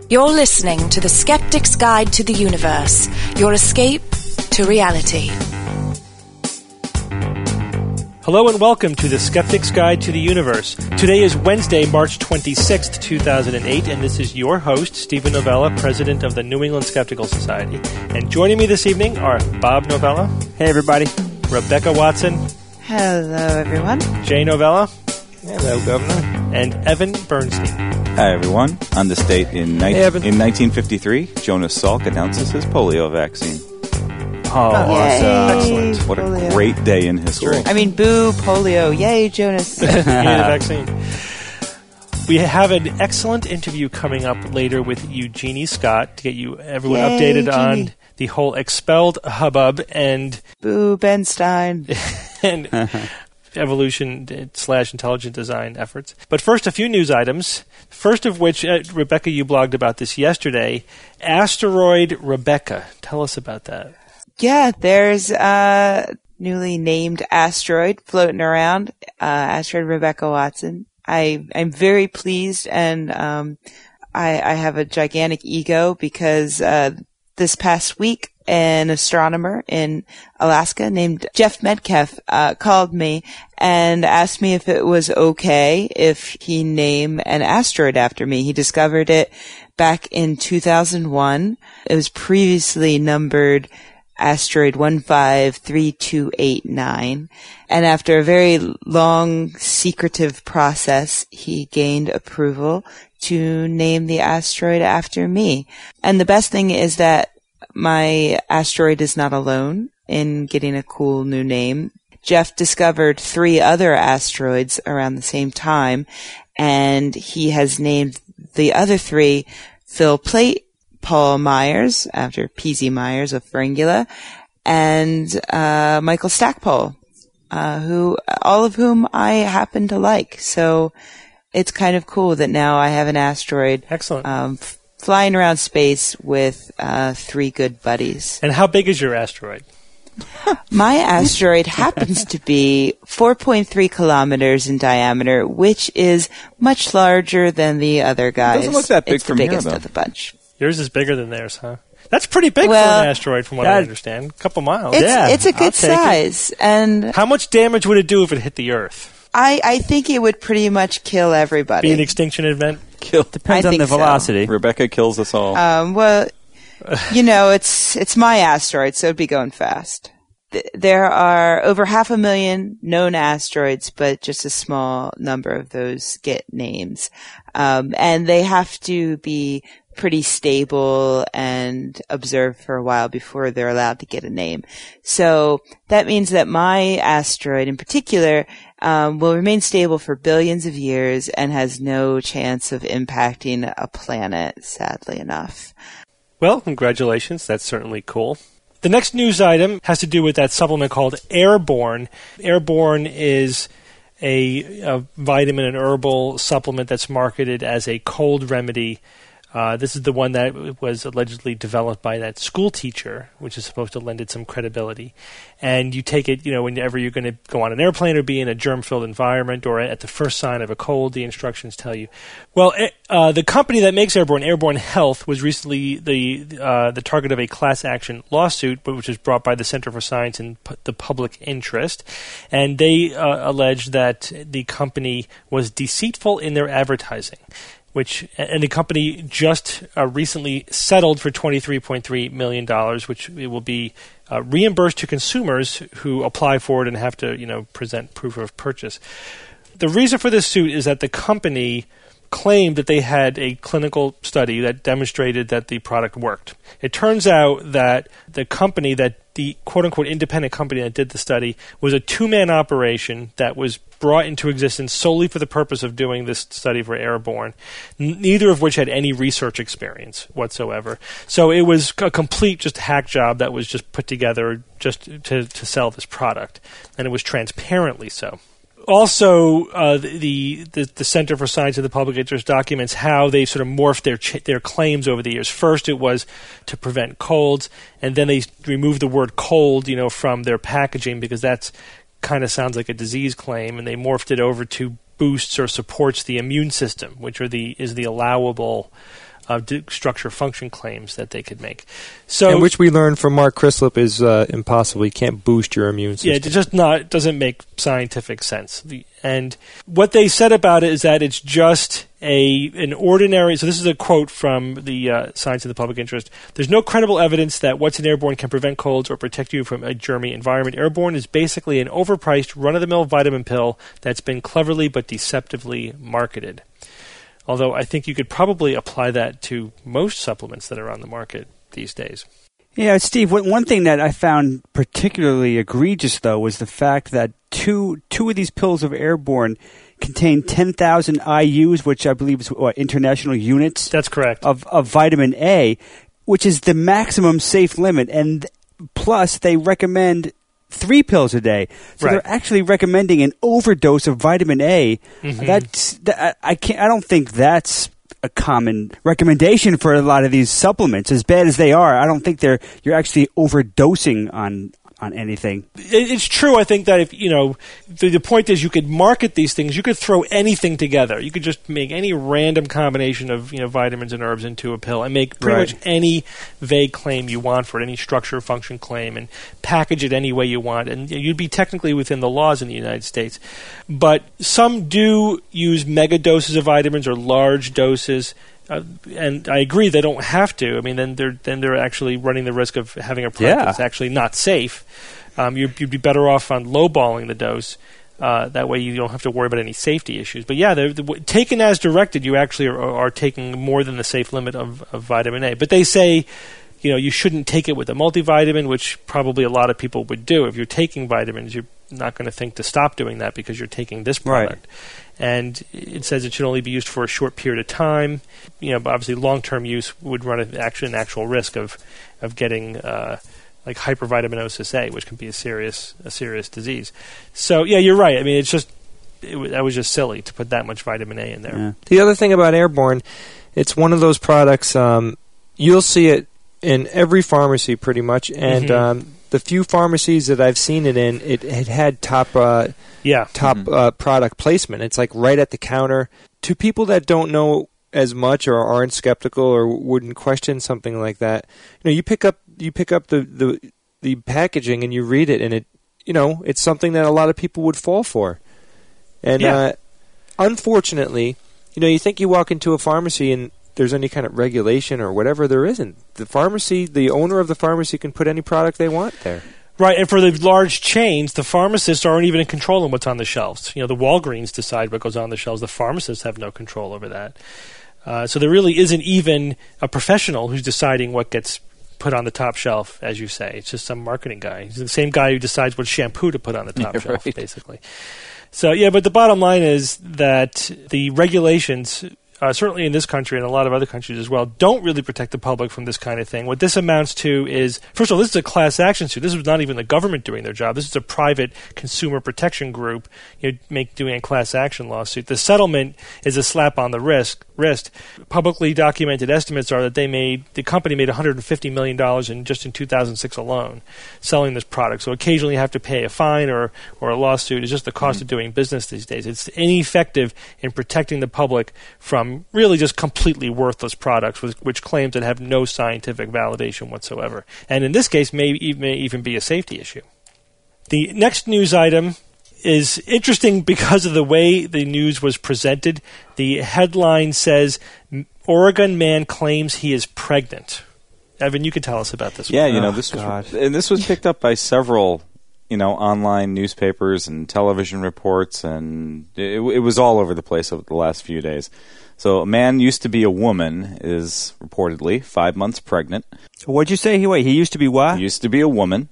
You're listening to The Skeptic's Guide to the Universe, your escape to reality. Hello and welcome to The Skeptic's Guide to the Universe. Today is Wednesday, March 26th, 2008, and this is your host, Stephen Novella, president of the New England Skeptical Society. And joining me this evening are Bob Novella. Hey, everybody. Rebecca Watson. Hello, everyone. Jay Novella. Hello, Governor. And Evan Bernstein. Hi, everyone. On this date in 1953, Jonas Salk announces his polio vaccine. Oh, awesome. Excellent. What a great day in history. Cool. I mean, boo, polio. Yay, Jonas. Yay, the vaccine. We have an excellent interview coming up later with Eugenie Scott to get you everyone updated on the whole expelled hubbub and... Boo, Ben Stein. and evolution/intelligent design efforts. But first, a few news items. First of which, Rebecca, you blogged about this yesterday. Asteroid Rebecca. Tell us about that. Yeah, there's a newly named asteroid floating around, asteroid Rebecca Watson. I'm very pleased, and I have a gigantic ego because this past week, an astronomer in Alaska named Jeff Metcalf called me and asked me if it was okay if he name an asteroid after me. He discovered it back in 2001. It was previously numbered asteroid 153289. And after a very long, secretive process, he gained approval to name the asteroid after me. And the best thing is that my asteroid is not alone in getting a cool new name. Jeff discovered 3 other asteroids around the same time, and he has named the other 3 Phil Plait, Paul Myers, after P.Z. Myers of Pharyngula, and Michael Stackpole, all of whom I happen to like. So it's kind of cool that now I have an asteroid. Excellent. Flying around space with 3 good buddies. And how big is your asteroid? My asteroid happens to be 4.3 kilometers in diameter, which is much larger than the other guys. It doesn't look that big from here, though. It's the biggest of the bunch. Yours is bigger than theirs, huh? That's pretty big for an asteroid, from what I understand. A couple miles. It's a good size. And how much damage would it do if it hit the Earth? I think it would pretty much kill everybody. Be an extinction event? Depends on the velocity. So. Rebecca kills us all. Well, it's my asteroid, so it'd be going fast. There are over 500,000 known asteroids, but just a small number of those get names. And they have to be pretty stable and observed for a while before they're allowed to get a name. So that means that my asteroid in particular will remain stable for billions of years and has no chance of impacting a planet, sadly enough. Well, congratulations. That's certainly cool. The next news item has to do with that supplement called Airborne. Airborne is a vitamin and herbal supplement that's marketed as a cold remedy. This is the one that was allegedly developed by that school teacher, which is supposed to lend it some credibility. And you take it, whenever you're going to go on an airplane or be in a germ-filled environment or at the first sign of a cold, the instructions tell you. Well, the company that makes Airborne, Airborne Health, was recently the target of a class action lawsuit, which was brought by the Center for Science and the Public Interest. And they alleged that the company was deceitful in their advertising. And the company just recently settled for $23.3 million, which it will be reimbursed to consumers who apply for it and have to, present proof of purchase. The reason for this suit is that the company claimed that they had a clinical study that demonstrated that the product worked. It turns out that the company, that the quote-unquote independent company that did the study, was a 2-man operation that was brought into existence solely for the purpose of doing this study for Airborne, neither of which had any research experience whatsoever. So it was a complete just hack job that was just put together just to sell this product, and it was transparently so. Also, the Center for Science and the Public Interest documents how they sort of morphed their claims over the years. First, it was to prevent colds, and then they removed the word cold, from their packaging because that's kind of sounds like a disease claim, and they morphed it over to boosts or supports the immune system, which is the allowable structure function claims that they could make. So, and which we learned from Mark Crislip is impossible. You can't boost your immune system. Yeah, it doesn't make scientific sense. And what they said about it is that it's just an ordinary. So this is a quote from the Science of the Public Interest. There's no credible evidence that what's in Airborne can prevent colds or protect you from a germy environment. Airborne is basically an overpriced, run-of-the-mill vitamin pill that's been cleverly but deceptively marketed. Although I think you could probably apply that to most supplements that are on the market these days. Yeah, Steve, one thing that I found particularly egregious, though, was the fact that two of these pills of Airborne contain 10,000 IUs, which I believe is international units. That's correct. Of vitamin A, which is the maximum safe limit. And plus, they recommend 3 pills a day. So they're actually recommending an overdose of vitamin A. Mm-hmm. I don't think that's a common recommendation for a lot of these supplements. As bad as they are, I don't think you're actually overdosing on anything. It's true. I think that if the point is you could market these things. You could throw anything together. You could just make any random combination of vitamins and herbs into a pill and make pretty much any vague claim you want for it, any structure function claim, and package it any way you want. And you'd be technically within the laws in the United States. But some do use mega doses of vitamins or large doses. And I agree they don't have to. I mean, then they're actually running the risk of having a product that's actually not safe. You'd be better off on lowballing the dose. That way you don't have to worry about any safety issues. But taken as directed, you actually are taking more than the safe limit of vitamin A. But they say, you shouldn't take it with a multivitamin, which probably a lot of people would do. If you're taking vitamins, you're not going to think to stop doing that because you're taking this product. Right. And it says it should only be used for a short period of time. But obviously long-term use would run an actual risk of getting like hypervitaminosis A, which can be a serious disease. So you're right. I mean, that was just silly to put that much vitamin A in there. Yeah. The other thing about Airborne, it's one of those products you'll see it in every pharmacy pretty much, and the few pharmacies that I've seen it in, it had top product placement. It's like right at the counter. To people that don't know as much or aren't skeptical or wouldn't question something like that, you pick up the packaging and you read it, and it's something that a lot of people would fall for. And unfortunately, you think you walk into a pharmacy and there's any kind of regulation or whatever, there isn't. The owner of the pharmacy can put any product they want there. Right, and for the large chains, the pharmacists aren't even in control of what's on the shelves. The Walgreens decide what goes on the shelves. The pharmacists have no control over that. So there really isn't even a professional who's deciding what gets put on the top shelf, as you say. It's just some marketing guy. He's the same guy who decides what shampoo to put on the top shelf, basically. So, but the bottom line is that the regulations, certainly in this country and a lot of other countries as well, don't really protect the public from this kind of thing. What this amounts to is, first of all, this is a class action suit. This was not even the government doing their job. This is a private consumer protection group doing a class action lawsuit. The settlement is a slap on the wrist. Publicly documented estimates are that the company made $150 million in 2006 alone selling this product. So occasionally you have to pay a fine or a lawsuit. It's just the cost of doing business these days. It's ineffective in protecting the public from really just completely worthless products which claims that have no scientific validation whatsoever. And in this case, may even be a safety issue. The next news item is interesting because of the way the news was presented. The headline says, Oregon man claims he is pregnant. Evan, you can tell us about this one. Yeah, this was picked up by several online newspapers and television reports, and it was all over the place over the last few days. So a man used to be a woman is reportedly 5 months pregnant. What'd you say? He used to be what? He used to be a woman.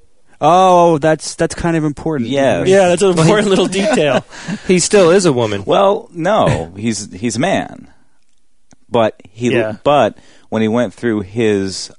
Oh, that's kind of important. Yeah. Yeah, that's an important little detail. He still is a woman. Well, no, he's a man. But when he went through his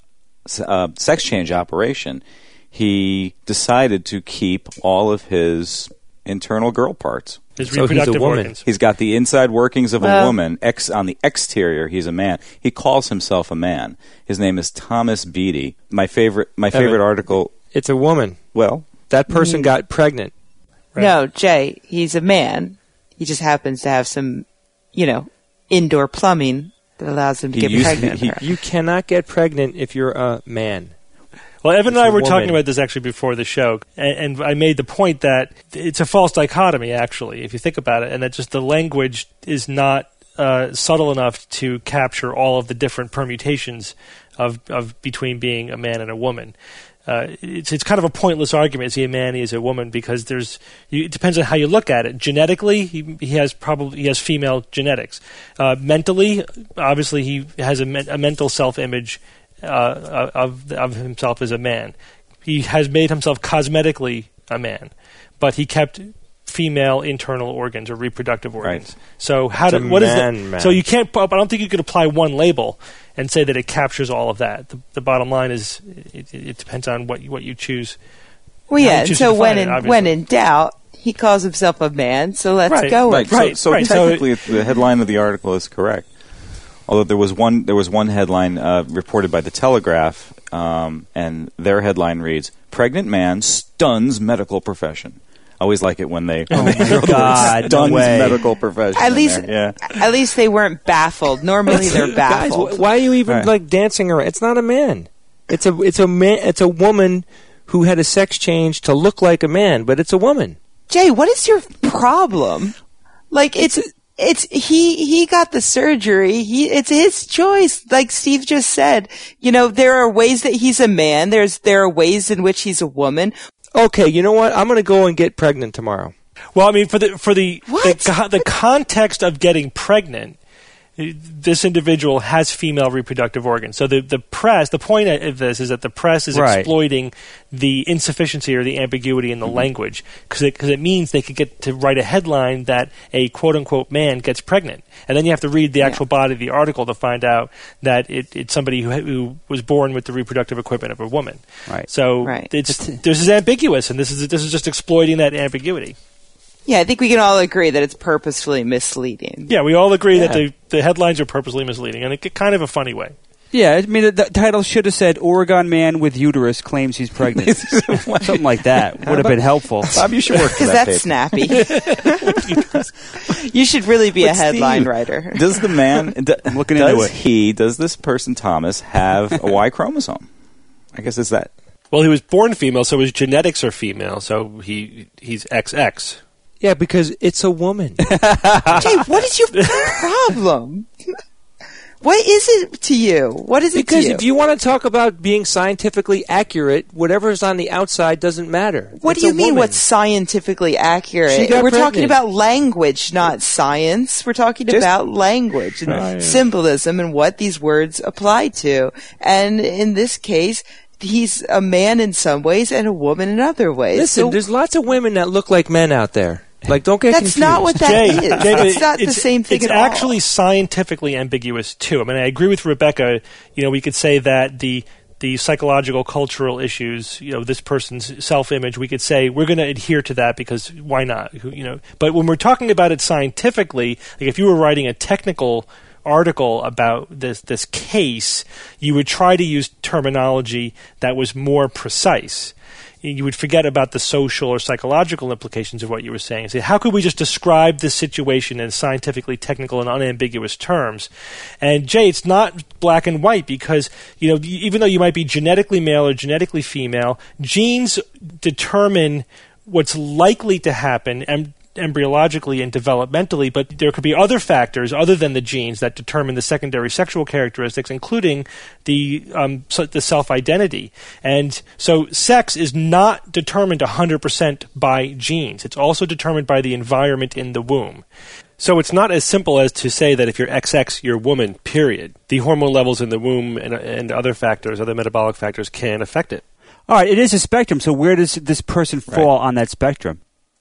sex change operation, he decided to keep all of his internal girl parts. His reproductive organs. He's got the inside workings of a woman. On the exterior, he's a man. He calls himself a man. His name is Thomas Beatty. My favorite article. It's a woman. Well, that person got pregnant. Right? No, Jay, he's a man. He just happens to have some, indoor plumbing that allows him to get pregnant. You cannot get pregnant if you're a man. Well, Evan and I were talking about this actually before the show, and I made the point that it's a false dichotomy, actually, if you think about it, and that just the language is not subtle enough to capture all of the different permutations of between being a man and a woman. It's kind of a pointless argument. Is he a man? Is he a woman? Because it depends on how you look at it. Genetically, he has female genetics. Mentally, obviously, he has a mental self-image of himself as a man. He has made himself cosmetically a man, but he kept female internal organs or reproductive organs. Right. So what is that? So you can't. I don't think you could apply one label and say that it captures all of that. The bottom line is it depends on what you choose. Well, yeah. So when in doubt, he calls himself a man. So let's go with it. So technically, the headline of the article is correct. Although there was one headline reported by the Telegraph, and their headline reads, "Pregnant man stuns medical profession." I always like it when they stuns medical profession. At least they weren't baffled. Normally they're baffled. Guys, why are you even dancing around? It's not a man. It's a man. It's a woman who had a sex change to look like a man, but it's a woman. Jay, what is your problem? He got the surgery. It's his choice. Like Steve just said, there are ways that he's a man. There are ways in which he's a woman. Okay, you know what? I'm going to go and get pregnant tomorrow. Well, I mean, for the context of getting pregnant, this individual has female reproductive organs. So the point of this is that the press is exploiting the insufficiency or the ambiguity in the language because it means they could get to write a headline that a quote-unquote man gets pregnant. And then you have to read the actual body of the article to find out that it's somebody who was born with the reproductive equipment of a woman. Right. So this is ambiguous, and this is just exploiting that ambiguity. Yeah, I think we can all agree that it's purposefully misleading. Yeah, we all agree that the headlines are purposely misleading, and in kind of a funny way. Yeah, I mean, the title should have said, Oregon man with uterus claims he's pregnant. Something like that would have been helpful. Bob, you should work for that because that's snappy. You should really be a headline writer. Does the man, I'm looking into it. Does this person, Thomas, have a Y chromosome? I guess it's that. Well, he was born female, so his genetics are female, so he's XX. Yeah, because it's a woman. Jay, what is your problem? What is it to you? What is it to you? Because if you want to talk about being scientifically accurate, whatever's on the outside doesn't matter. What do you mean what's scientifically accurate? We're talking about language, not science. We're talking about language and symbolism and what these words apply to. And in this case, he's a man in some ways and a woman in other ways. Listen, there's lots of women that look like men out there. Don't get confused. That's not what that is. It's not the same thing at all. It's actually scientifically ambiguous, too. I mean, I agree with Rebecca. We could say that the psychological, cultural issues, this person's self-image, we could say we're going to adhere to that because why not? But when we're talking about it scientifically, like if you were writing a technical article about this case, you would try to use terminology that was more precise. You would forget about the social or psychological implications of what you were saying. Say, how could we just describe this situation in scientifically technical and unambiguous terms? And Jay, it's not black and white because, even though you might be genetically male or genetically female, genes determine what's likely to happen and embryologically and developmentally, but there could be other factors other than the genes that determine the secondary sexual characteristics, including the self-identity. And so sex is not determined 100% by genes. It's also determined by the environment in the womb. So it's not as simple as to say that if you're XX, you're woman, period. The hormone levels in the womb and other factors, other metabolic factors, can affect it. All right, it is a spectrum, so where does this person fall on that spectrum?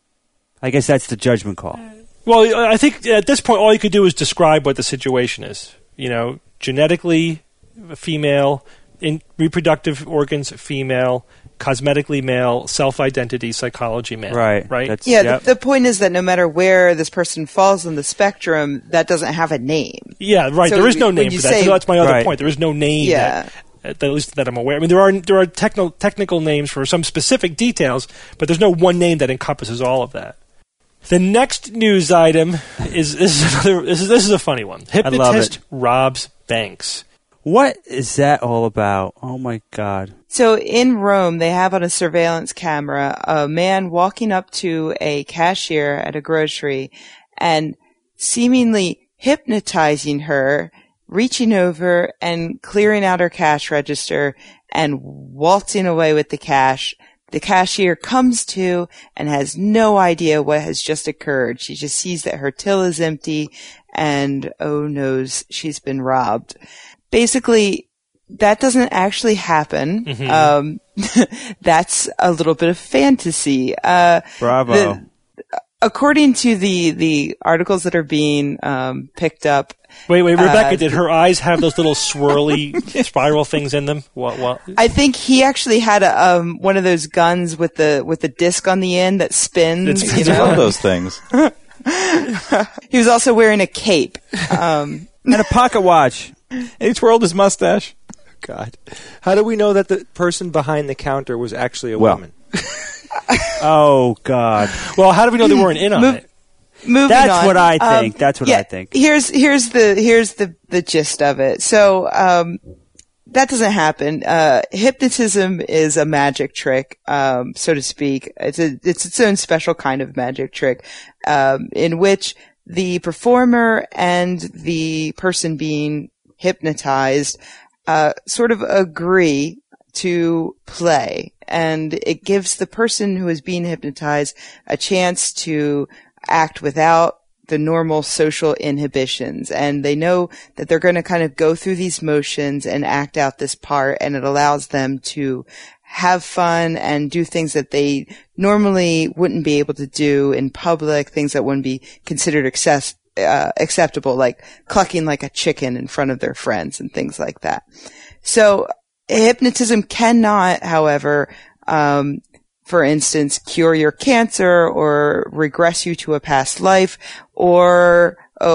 I guess that's the judgment call. Well, I think at this point, all you could do is describe what the situation is. Genetically female, in reproductive organs female, cosmetically male, self-identity, psychology male. Right. The point is that no matter where this person falls on the spectrum, that doesn't have a name. Yeah, right. So there is no name for that. So that's my other point. There is no name. Yeah. At least that I'm aware. I mean, there are technical names for some specific details, but there's no one name that encompasses all of that. The next news item is this is a funny one. Hypnotist robs banks. What is that all about? Oh my God. So in Rome, they have on a surveillance camera a man walking up to a cashier at a grocery and seemingly hypnotizing her, reaching over and clearing out her cash register and waltzing away with the cash. The cashier comes to and has no idea what has just occurred. She just sees that her till is empty and, oh knows, she's been robbed. Basically, that doesn't actually happen. Mm-hmm. That's a little bit of fantasy. Bravo. According to the articles that are being picked up. Wait, Rebecca, did her eyes have those little swirly spiral things in them? What? I think he actually had one of those guns with the disc on the end that spins. It's one of those things. He was also wearing a cape and a pocket watch. And he twirled his mustache. God, how do we know that the person behind the counter was actually a woman? Oh God. Well, how do we know they weren't in on it? That's on. What I think. That's what I think. Here's the gist of it. So that doesn't happen. Hypnotism is a magic trick, so to speak. It's its own special kind of magic trick, in which the performer and the person being hypnotized sort of agree to play, and it gives the person who is being hypnotized a chance to act without the normal social inhibitions, and they know that they're going to kind of go through these motions and act out this part, and it allows them to have fun and do things that they normally wouldn't be able to do in public, things that wouldn't be considered acceptable, like clucking like a chicken in front of their friends and things like that. So hypnotism cannot, however, for instance, cure your cancer or regress you to a past life or,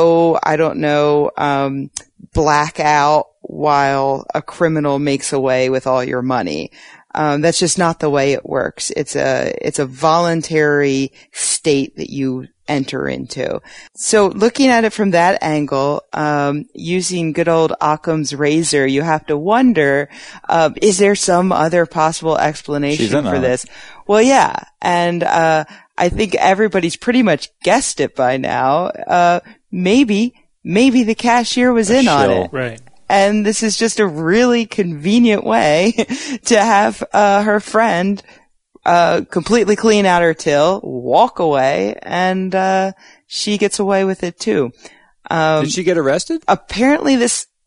black out while a criminal makes away with all your money. That's just not the way it works. It's a voluntary state that you enter into. So looking at it from that angle, using good old Occam's razor, you have to wonder, is there some other possible explanation for this? Well, yeah. And, I think everybody's pretty much guessed it by now. Maybe the cashier was in on it. Right. And this is just a really convenient way to have, her friend, completely clean out her till, walk away, and she gets away with it too. Did she get arrested? Apparently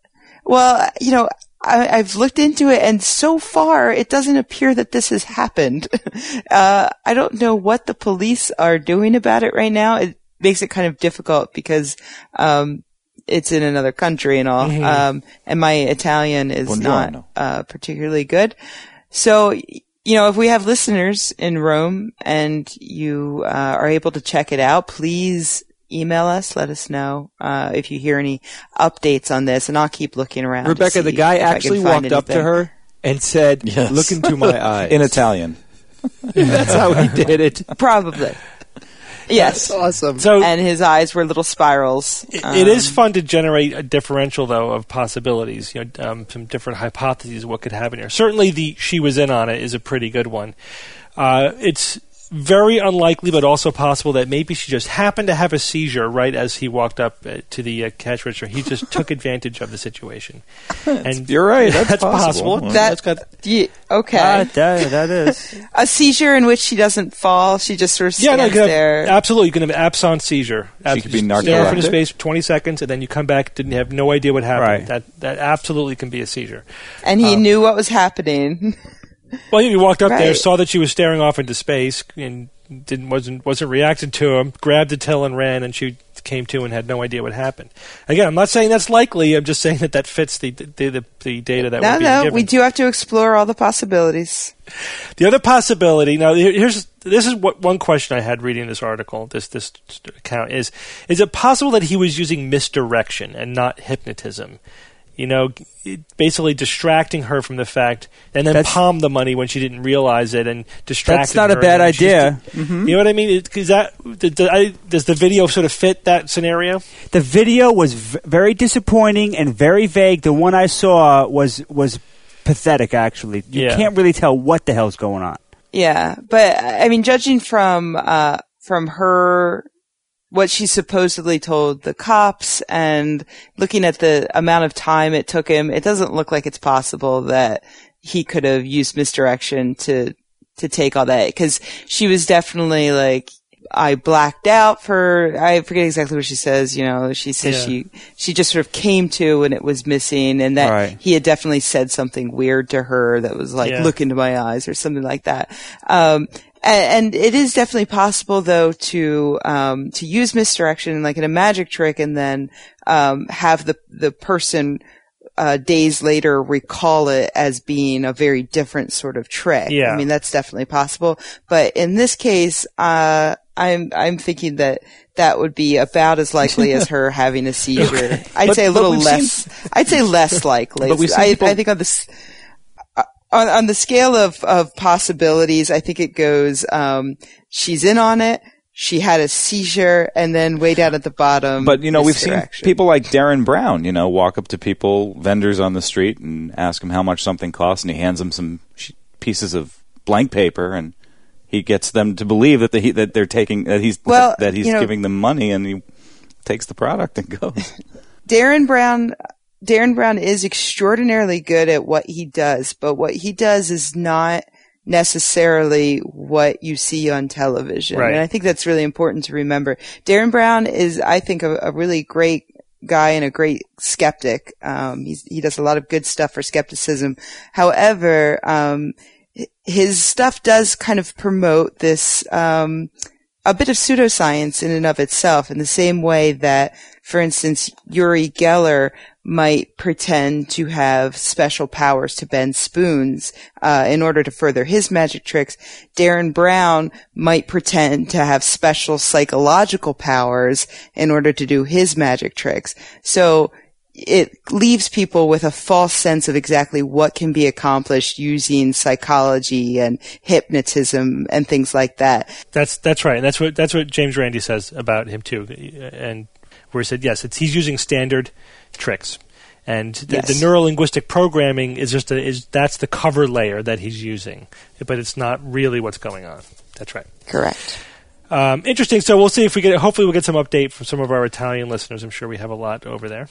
I've looked into it, and so far it doesn't appear that this has happened. I don't know what the police are doing about it right now. It makes it kind of difficult because it's in another country and all. Mm-hmm. And my Italian is not particularly good. So, if we have listeners in Rome and you are able to check it out, please email us. Let us know if you hear any updates on this, and I'll keep looking around. Rebecca, the guy actually walked up to her and said, yes. Look into my eyes. In Italian. That's how he did it. Probably. Yes. That's awesome. So, and his eyes were little spirals. It is fun to generate a differential, though, of possibilities, some different hypotheses of what could happen here. Certainly she was in on it is a pretty good one. It's very unlikely, but also possible that maybe she just happened to have a seizure right as he walked up to the cash register. He just took advantage of the situation. And you're right. That's possible. Okay. That is. A seizure in which she doesn't fall. She just sort of stands there. Absolutely. You can have absence seizure. She could be narcoleptic. Stare off into space for 20 seconds, and then you come back, didn't have no idea what happened. Right. That absolutely can be a seizure. And he knew what was happening. Well, he walked up there, saw that she was staring off into space, and wasn't reacting to him. Grabbed the till and ran, and she came to and had no idea what happened. Again, I'm not saying that's likely. I'm just saying that fits the data that we're being given. We do have to explore all the possibilities. The other possibility. Now, this is what one question I had reading this article. This account is it possible that he was using misdirection and not hypnotism? basically distracting her from the fact, and then palmed the money when she didn't realize it, and distracted her. That's not a bad idea. You know what I mean? Does the video sort of fit that scenario? The video was very disappointing and very vague. The one I saw was pathetic, actually. You can't really tell what the hell's going on. Yeah, but I mean, judging from her, what she supposedly told the cops, and looking at the amount of time it took him, it doesn't look like it's possible that he could have used misdirection to take all that. Because she was definitely like, I blacked out I forget exactly what she says, she says she just sort of came to when it was missing, and that he had definitely said something weird to her that was like, look into my eyes or something like that. And it is definitely possible, though, to use misdirection like in a magic trick, and then have the person days later recall it as being a very different sort of trick. Yeah. I mean, that's definitely possible. But in this case, I'm thinking that would be about as likely as her having a seizure. I'd say less likely. But I think on this. On the scale of possibilities, I think it goes, she's in on it, she had a seizure, and then way down at the bottom. But, we've seen people like Darren Brown, walk up to vendors on the street, and ask them how much something costs, and he hands them some pieces of blank paper, and he gets them to believe that he's giving them money, and he takes the product and goes. Darren Brown is extraordinarily good at what he does, but what he does is not necessarily what you see on television. Right. And I think that's really important to remember. Darren Brown is, I think, a really great guy and a great skeptic. He does a lot of good stuff for skepticism. However, his stuff does kind of promote this, a bit of pseudoscience in and of itself, in the same way that, for instance, Uri Geller might pretend to have special powers to bend spoons in order to further his magic tricks. Darren Brown might pretend to have special psychological powers in order to do his magic tricks. So it leaves people with a false sense of exactly what can be accomplished using psychology and hypnotism and things like that. That's right, and that's what James Randi says about him too, and where he said he's using standard tricks, and the neurolinguistic programming is that's the cover layer that he's using, but it's not really what's going on. That's right. Correct. Interesting. So we'll see if hopefully we'll get some update from some of our Italian listeners. I'm sure we have a lot over there.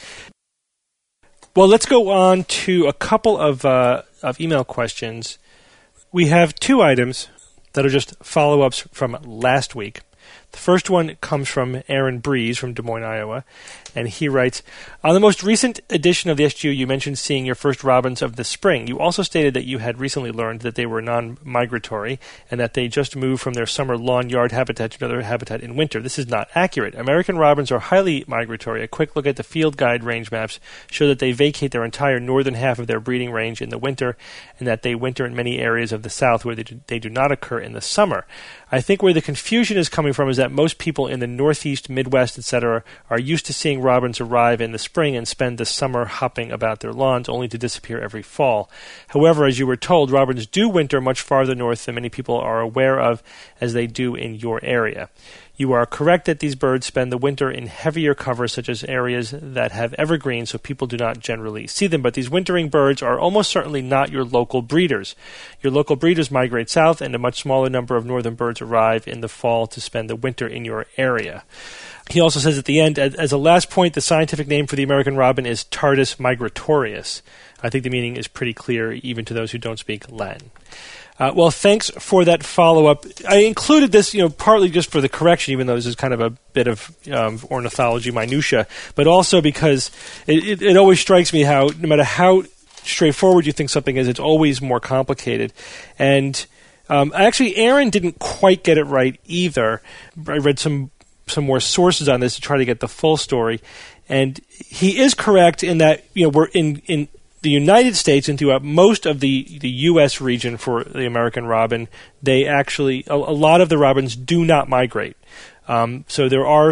Well, let's go on to a couple of email questions. We have two items that are just follow-ups from last week. The first one comes from Aaron Breeze from Des Moines, Iowa, and he writes, on the most recent edition of the SGU, you mentioned seeing your first robins of the spring. You also stated that you had recently learned that they were non-migratory and that they just moved from their summer lawn yard habitat to another habitat in winter. This is not accurate. American robins are highly migratory. A quick look at the field guide range maps show that they vacate their entire northern half of their breeding range in the winter and that they winter in many areas of the south where they do not occur in the summer. I think where the confusion is coming from is that most people in the Northeast, Midwest, etc. are used to seeing robins arrive in the spring and spend the summer hopping about their lawns only to disappear every fall. However, as you were told, robins do winter much farther north than many people are aware of, as they do in your area. You are correct that these birds spend the winter in heavier cover, such as areas that have evergreens, so people do not generally see them. But these wintering birds are almost certainly not your local breeders. Your local breeders migrate south, and a much smaller number of northern birds arrive in the fall to spend the winter in your area. He also says at the end, as a last point, the scientific name for the American robin is Turdus migratorius. I think the meaning is pretty clear, even to those who don't speak Latin. Well, thanks for that follow-up. I included this, partly just for the correction, even though this is kind of a bit of ornithology minutia, but also because it always strikes me how, no matter how straightforward you think something is, it's always more complicated. And actually, Aaron didn't quite get it right either. I read some more sources on this to try to get the full story, and he is correct in that we're in the United States and throughout most of the U.S. region for the American robin, they actually a lot of the robins do not migrate. So there are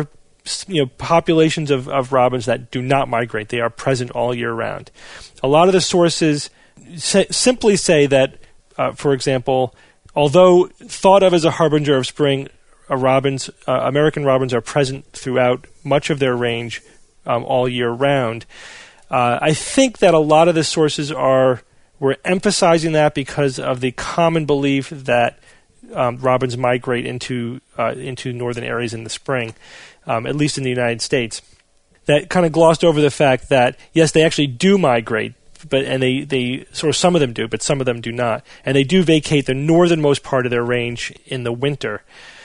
populations of robins that do not migrate. They are present all year round. A lot of the sources simply say that, for example, although thought of as a harbinger of spring, American robins are present throughout much of their range all year round. I think that a lot of the sources were emphasizing that because of the common belief that robins migrate into northern areas in the spring, at least in the United States. That kind of glossed over the fact that, yes, they actually do migrate, and they some of them do, but some of them do not. And they do vacate the northernmost part of their range in the winter.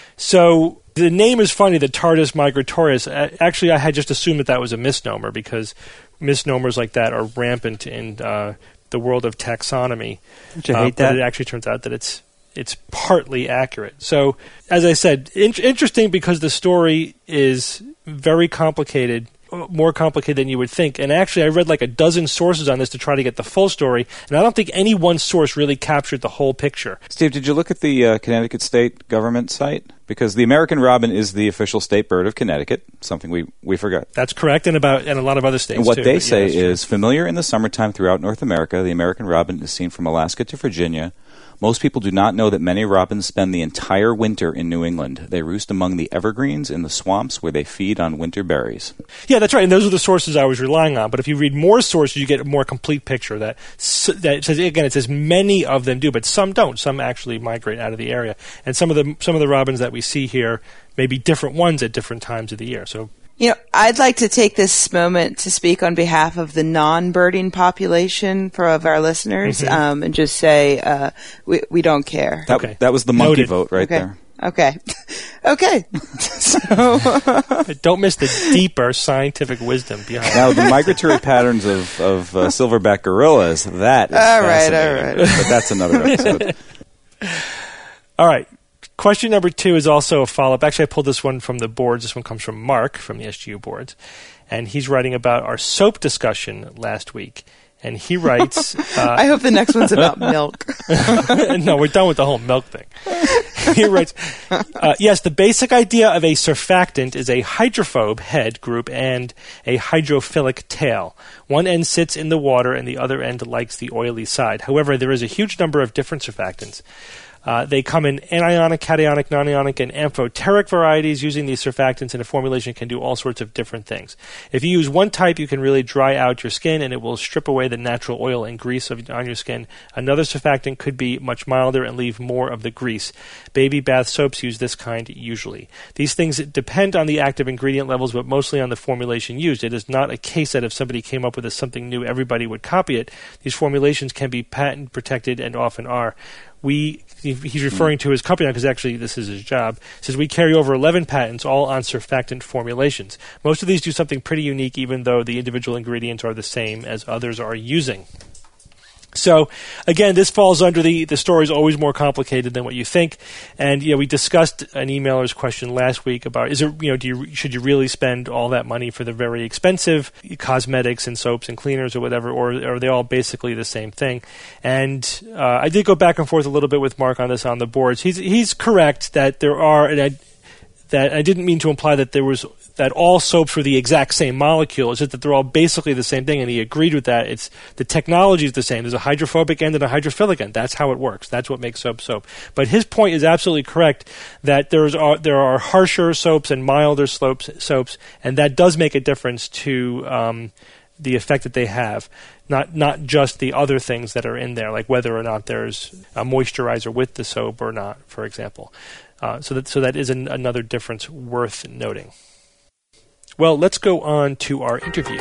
So the name is funny, the Tardus migratorius. Actually, I had just assumed that was a misnomer because misnomers like that are rampant in the world of taxonomy. Don't you hate that? But it actually turns out that it's partly accurate. So, as I said, interesting because the story is very complicated, more complicated than you would think. And actually, I read like a dozen sources on this to try to get the full story, and I don't think any one source really captured the whole picture. Steve, did you look at the Connecticut state government site? Because the American robin is the official state bird of Connecticut, something we forgot. That's correct, and a lot of other states, and what too. They say is, familiar in the summertime throughout North America, the American robin is seen from Alaska to Virginia. Most people do not know that many robins spend the entire winter in New England. They roost among the evergreens in the swamps where they feed on winter berries. Yeah, that's right, and those are the sources I was relying on. But if you read more sources, you get a more complete picture that says, again, it says many of them do, but some don't. Some actually migrate out of the area. And some of the robins that we see here may be different ones at different times of the year. So, I'd like to take this moment to speak on behalf of the non-birding population of our listeners, and just say we don't care. That was the monkey vote right there. Okay. Okay. So don't miss the deeper scientific wisdom behind Now, the migratory patterns of silverback gorillas, that is fascinating. All right. But that's another episode. All right. Question number 2 is also a follow-up. Actually, I pulled this one from the boards. This one comes from Mark from the SGU boards. And he's writing about our soap discussion last week. And he writes... I hope the next one's about milk. No, we're done with the whole milk thing. He writes, yes, the basic idea of a surfactant is a hydrophobe head group and a hydrophilic tail. One end sits in the water and the other end likes the oily side. However, there is a huge number of different surfactants. They come in anionic, cationic, non-ionic, and amphoteric varieties. Using these surfactants in a formulation can do all sorts of different things. If you use one type, you can really dry out your skin, and it will strip away the natural oil and grease on your skin. Another surfactant could be much milder and leave more of the grease. Baby bath soaps use this kind usually. These things depend on the active ingredient levels, but mostly on the formulation used. It is not a case that if somebody came up with something new, everybody would copy it. These formulations can be patent protected and often are. He's referring to his company because actually this is his job. He says we carry over 11 patents, all on surfactant formulations. Most of these do something pretty unique, even though the individual ingredients are the same as others are using. So, again, this falls under the story is always more complicated than what you think. And, we discussed an emailer's question last week about, should you really spend all that money for the very expensive cosmetics and soaps and cleaners or whatever, or are they all basically the same thing? And I did go back and forth a little bit with Mark on this on the boards. He's correct that there are, and I didn't mean to imply that all soaps were the exact same molecule. It's just that they're all basically the same thing, and he agreed with that. It's the technology is the same. There's a hydrophobic end and a hydrophilic end. That's how it works. That's what makes soap. But his point is absolutely correct that there are harsher soaps and milder soaps, and that does make a difference to the effect that they have. Not just the other things that are in there, like whether or not there's a moisturizer with the soap or not, for example. So that is another difference worth noting. Well, let's go on to our interview.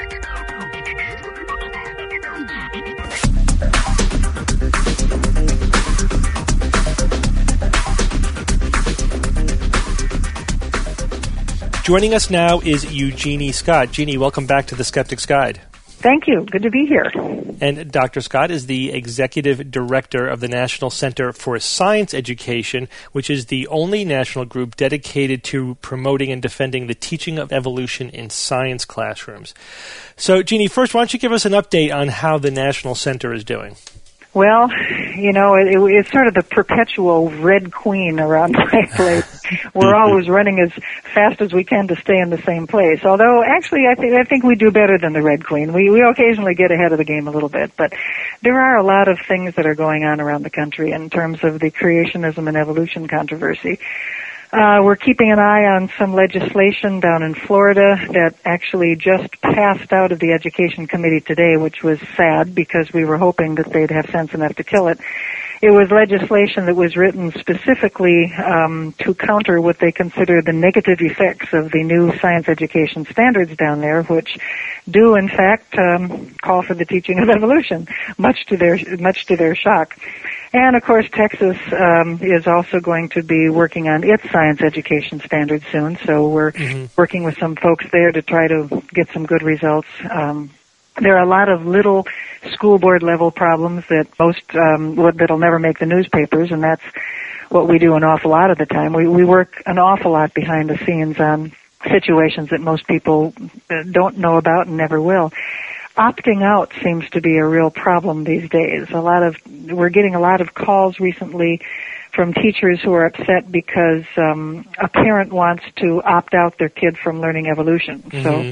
Joining us now is Eugenie Scott. Jeannie, welcome back to the Skeptic's Guide. Thank you. Good to be here. And Dr. Scott is the Executive Director of the National Center for Science Education, which is the only national group dedicated to promoting and defending the teaching of evolution in science classrooms. So, Jeannie, first, why don't you give us an update on how the National Center is doing? Well, it's sort of the perpetual red queen around my place. We're always running as fast as we can to stay in the same place. Although, actually, I think we do better than the red queen. We occasionally get ahead of the game a little bit, but there are a lot of things that are going on around the country in terms of the creationism and evolution controversy. We're keeping an eye on some legislation down in Florida that actually just passed out of the Education Committee today, which was sad because we were hoping that they'd have sense enough to kill it. It was legislation that was written specifically to counter what they consider the negative effects of the new science education standards down there, which do, in fact, call for the teaching of evolution, much to their shock. And, of course, Texas is also going to be working on its science education standards soon, so we're working with some folks there to try to get some good results. There are a lot of little school board level problems that that'll never make the newspapers, and that's what we do an awful lot of the time. We work an awful lot behind the scenes on situations that most people don't know about and never will. Opting out seems to be a real problem these days. We're getting a lot of calls recently from teachers who are upset because a parent wants to opt out their kid from learning evolution. So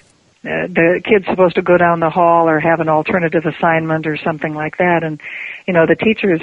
the kid's supposed to go down the hall or have an alternative assignment or something like that, and the teachers,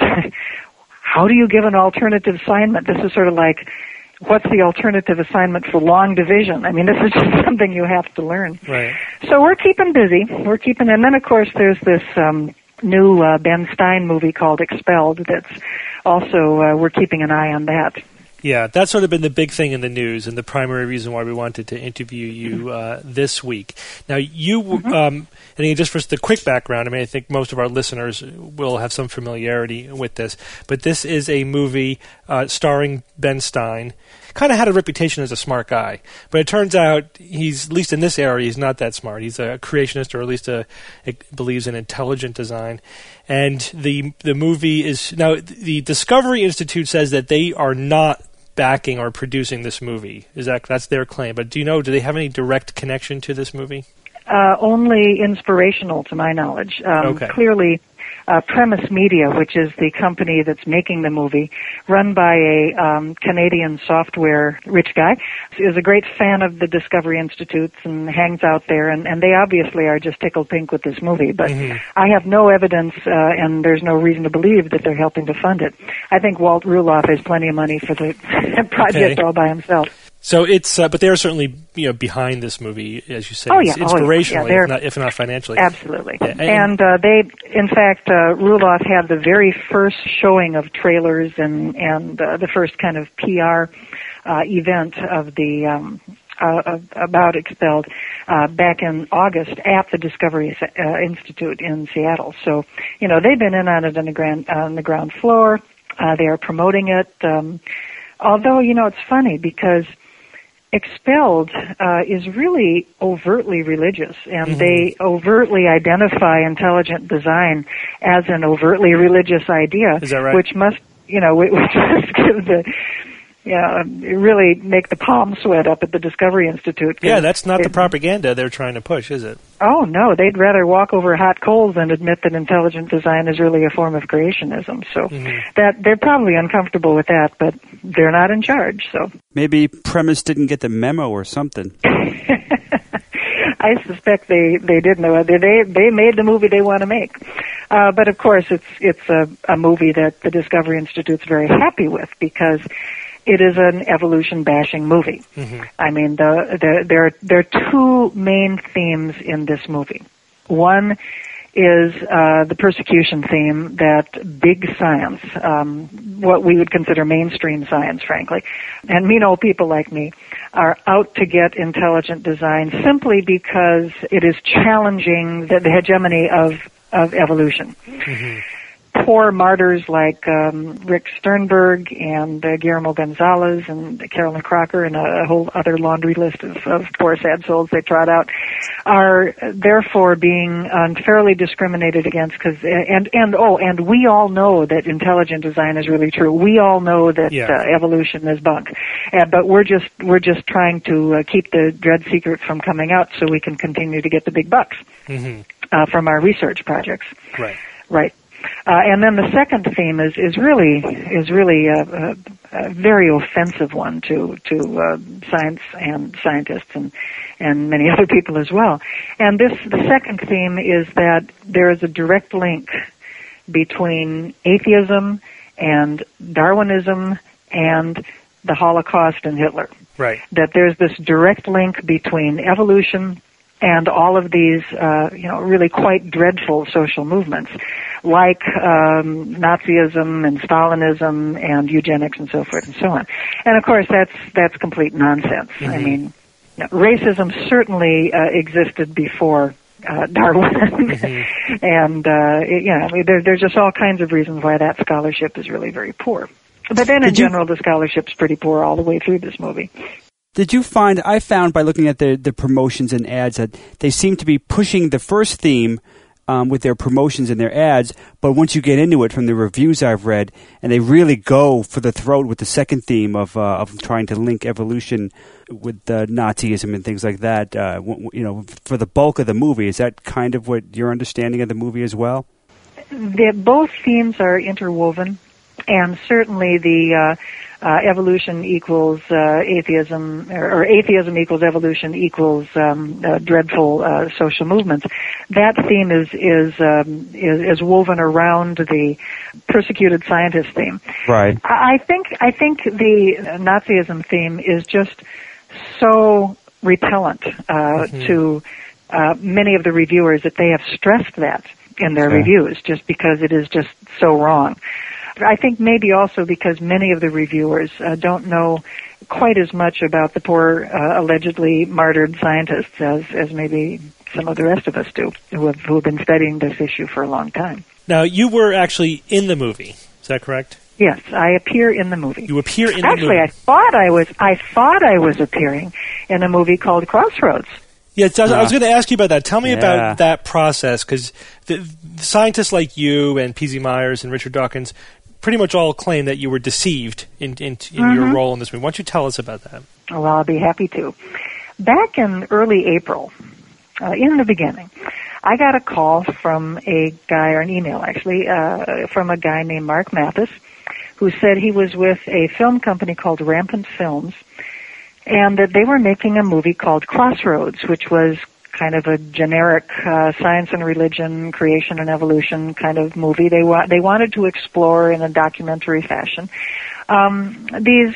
how do you give an alternative assignment? This is sort of like, what's the alternative assignment for long division? I mean, this is just something you have to learn. Right. So we're keeping busy. And then, of course, there's this new Ben Stein movie called Expelled that's also, we're keeping an eye on that. Yeah, that's sort of been the big thing in the news and the primary reason why we wanted to interview you this week. Now, you, and just for the quick background, I mean, I think most of our listeners will have some familiarity with this, but this is a movie starring Ben Stein. Kind of had a reputation as a smart guy, but it turns out he's, at least in this area, he's not that smart. He's a creationist, or at least believes in intelligent design. And the movie is, now the Discovery Institute says that they are not backing or producing this movie. That's their claim. But do they have any direct connection to this movie? Only inspirational, to my knowledge. Okay. Clearly, Premise Media, which is the company that's making the movie, run by a Canadian software rich guy, is a great fan of the Discovery Institutes and hangs out there, and they obviously are just tickled pink with this movie. But I have no evidence, and there's no reason to believe that they're helping to fund it. I think Walt Ruloff has plenty of money for the project all by himself. So it's, but they're certainly behind this movie, as you say. Oh, yeah. Inspirationally, if not financially. Absolutely. Yeah. And they, in fact, Ruloff had the very first showing of trailers and the first kind of PR event of the about Expelled back in August at the Discovery Institute in Seattle. So they've been in on it on the ground floor. They are promoting it. Although it's funny because Expelled is really overtly religious, and they overtly identify intelligent design as an overtly religious idea. Is that right? Which must, which must give really make the palms sweat up at the Discovery Institute. Yeah, that's not the propaganda they're trying to push, is it? Oh, no. They'd rather walk over hot coals than admit that intelligent design is really a form of creationism. So that they're probably uncomfortable with that, but they're not in charge. So maybe Premise didn't get the memo or something. I suspect they did know. They made the movie they want to make. But, of course, it's a movie that the Discovery Institute's very happy with because it is an evolution-bashing movie. I mean, there are two main themes in this movie. One is the persecution theme that big science, what we would consider mainstream science, frankly, and mean old people like me, are out to get intelligent design simply because it is challenging the hegemony of evolution. Poor martyrs like Rick Sternberg and Guillermo Gonzalez and Carolyn Crocker and a whole other laundry list of poor sad souls they trot out are therefore being unfairly discriminated against and we all know that intelligent design is really true. We all know that evolution is bunk, but we're just trying to keep the dread secret from coming out so we can continue to get the big bucks from our research projects. Right. And then the second theme is really a very offensive one to science and scientists and many other people as well. And the second theme is that there is a direct link between atheism and Darwinism and the Holocaust and Hitler. Right. That there's this direct link between evolution and all of these, really quite dreadful social movements, like Nazism and Stalinism and eugenics and so forth and so on. And of course, that's complete nonsense. Mm-hmm. I mean, racism certainly existed before Darwin, mm-hmm. and there's just all kinds of reasons why that scholarship is really very poor. But then, in general, the scholarship's pretty poor all the way through this movie. Did you find, I found by looking at the promotions and ads that they seem to be pushing the first theme with their promotions and their ads, but once you get into it from the reviews I've read, and they really go for the throat with the second theme of trying to link evolution with Nazism and things like that, for the bulk of the movie. Is that kind of what your understanding of the movie as well? Both themes are interwoven, and certainly the evolution equals atheism, or atheism equals evolution equals dreadful social movements. That theme is woven around the persecuted scientist theme. Right. I think the Nazism theme is just so repellent to many of the reviewers that they have stressed that in their reviews, just because it is just so wrong. I think maybe also because many of the reviewers don't know quite as much about the poor, allegedly martyred scientists as maybe some of the rest of us do, who have been studying this issue for a long time. Now, you were actually in the movie. Is that correct? Yes, I appear in the movie. You appear in the movie. Actually, I thought I was appearing in a movie called Crossroads. Yeah, I was going to ask you about that. Tell me about that process, because the scientists like you and P.Z. Myers and Richard Dawkins pretty much all claim that you were deceived in mm-hmm. your role in this movie. Why don't you tell us about that? Well, I'll be happy to. Back in early April, in the beginning, I got a call from a guy, or an email actually, from a guy named Mark Mathis, who said he was with a film company called Rampant Films, and that they were making a movie called Crossroads, which was kind of a generic science and religion, creation and evolution kind of movie. They wanted to explore in a documentary fashion this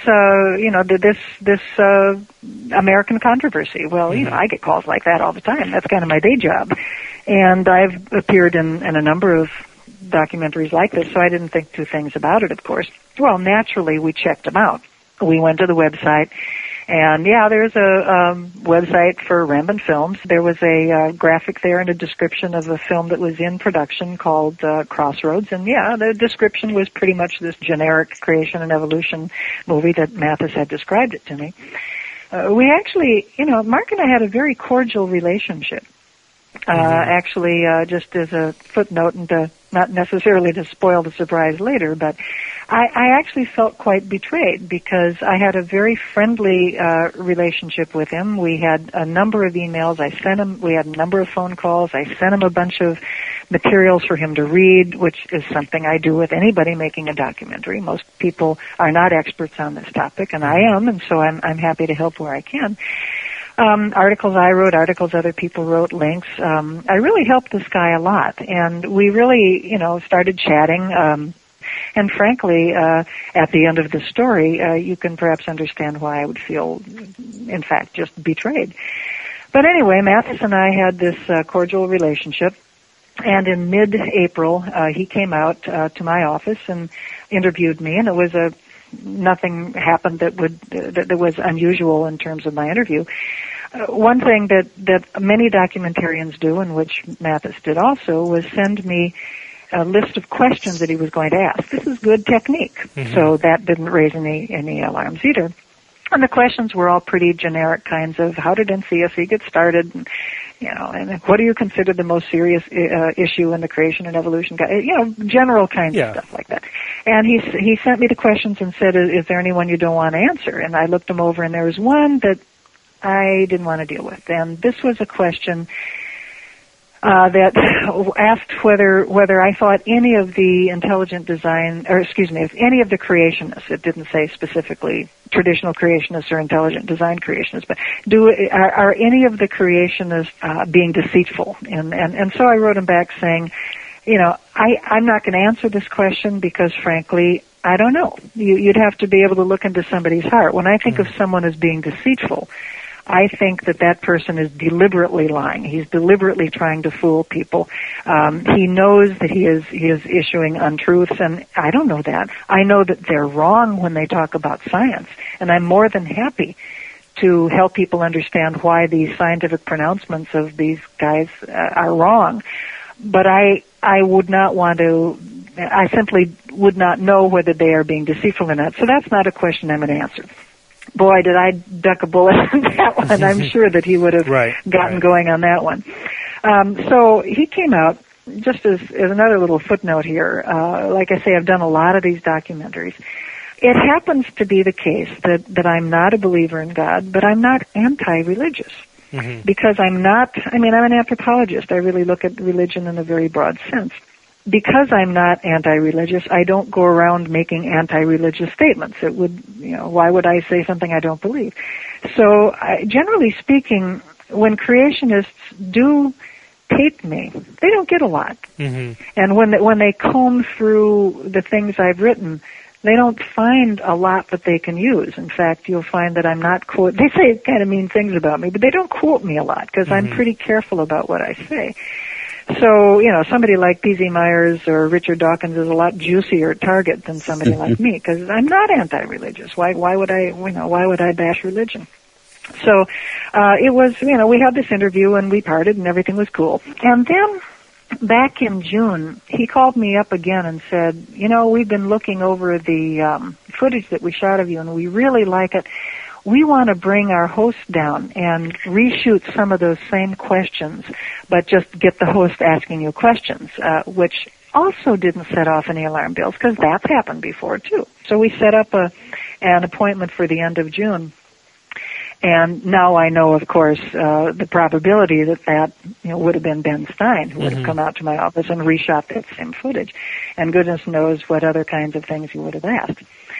American controversy. Well, I get calls like that all the time. That's kind of my day job, and I've appeared in a number of documentaries like this, so I didn't think two things about it. Of course, well, naturally we checked them out. We went to the website. And there's a website for Rampant Films. There was a graphic there and a description of a film that was in production called Crossroads. And the description was pretty much this generic creation and evolution movie that Mathis had described it to me. We actually, Mark and I had a very cordial relationship. Just as a footnote, and not necessarily to spoil the surprise later, but I actually felt quite betrayed because I had a very friendly relationship with him. We had a number of emails. We had a number of phone calls. I sent him a bunch of materials for him to read, which is something I do with anybody making a documentary. Most people are not experts on this topic, and I am, and so I'm happy to help where I can. Articles I wrote, articles other people wrote, links. I really helped this guy a lot, and we really, started chatting. And frankly, at the end of the story, you can perhaps understand why I would feel, in fact, just betrayed. But anyway, Mathis and I had this cordial relationship, and in mid-April, he came out to my office and interviewed me, and it was nothing happened that was unusual in terms of my interview. One thing that many documentarians do, and which Mathis did also, was send me a list of questions that he was going to ask. This is good technique, so that didn't raise any alarms either. And the questions were all pretty generic kinds of, how did NCSE get started, and what do you consider the most serious issue in the creation and evolution, general kinds of stuff like that. And he sent me the questions and said, is there anyone you don't want to answer? And I looked them over, and there was one that I didn't want to deal with. And this was a question that asked whether I thought any of the intelligent design, if any of the creationists, it didn't say specifically traditional creationists or intelligent design creationists, but are any of the creationists being deceitful? And so I wrote him back saying, I'm not going to answer this question because, frankly, I don't know. You'd have to be able to look into somebody's heart. When I think of someone as being deceitful, I think that person is deliberately lying. He's deliberately trying to fool people. He knows that he is issuing untruths, and I don't know that. I know that they're wrong when they talk about science, and I'm more than happy to help people understand why these scientific pronouncements of these guys are wrong. But I would not want to, I simply would not know whether they are being deceitful or not. So that's not a question I'm going to answer. Boy, did I duck a bullet on that one. I'm sure that he would have gotten going on that one. So he came out, just as another little footnote here. Like I say, I've done a lot of these documentaries. It happens to be the case that I'm not a believer in God, but I'm not anti-religious. Because I'm an anthropologist. I really look at religion in a very broad sense. Because I'm not anti-religious, I don't go around making anti-religious statements. It would, why would I say something I don't believe? So, generally speaking, when creationists do tape me, they don't get a lot. And when they comb through the things I've written, they don't find a lot that they can use. In fact, you'll find that I'm not they say kind of mean things about me, but they don't quote me a lot because I'm pretty careful about what I say. So, somebody like P.Z. Myers or Richard Dawkins is a lot juicier target than somebody like me because I'm not anti-religious. Why would I bash religion? So, it was, we had this interview and we parted and everything was cool. And then back in June, he called me up again and said, we've been looking over the footage that we shot of you and we really like it. We want to bring our host down and reshoot some of those same questions, but just get the host asking you questions, which also didn't set off any alarm bells because that's happened before too. So we set up an appointment for the end of June. And now I know, of course, the probability that would have been Ben Stein who would have come out to my office and reshot that same footage. And goodness knows what other kinds of things he would have asked.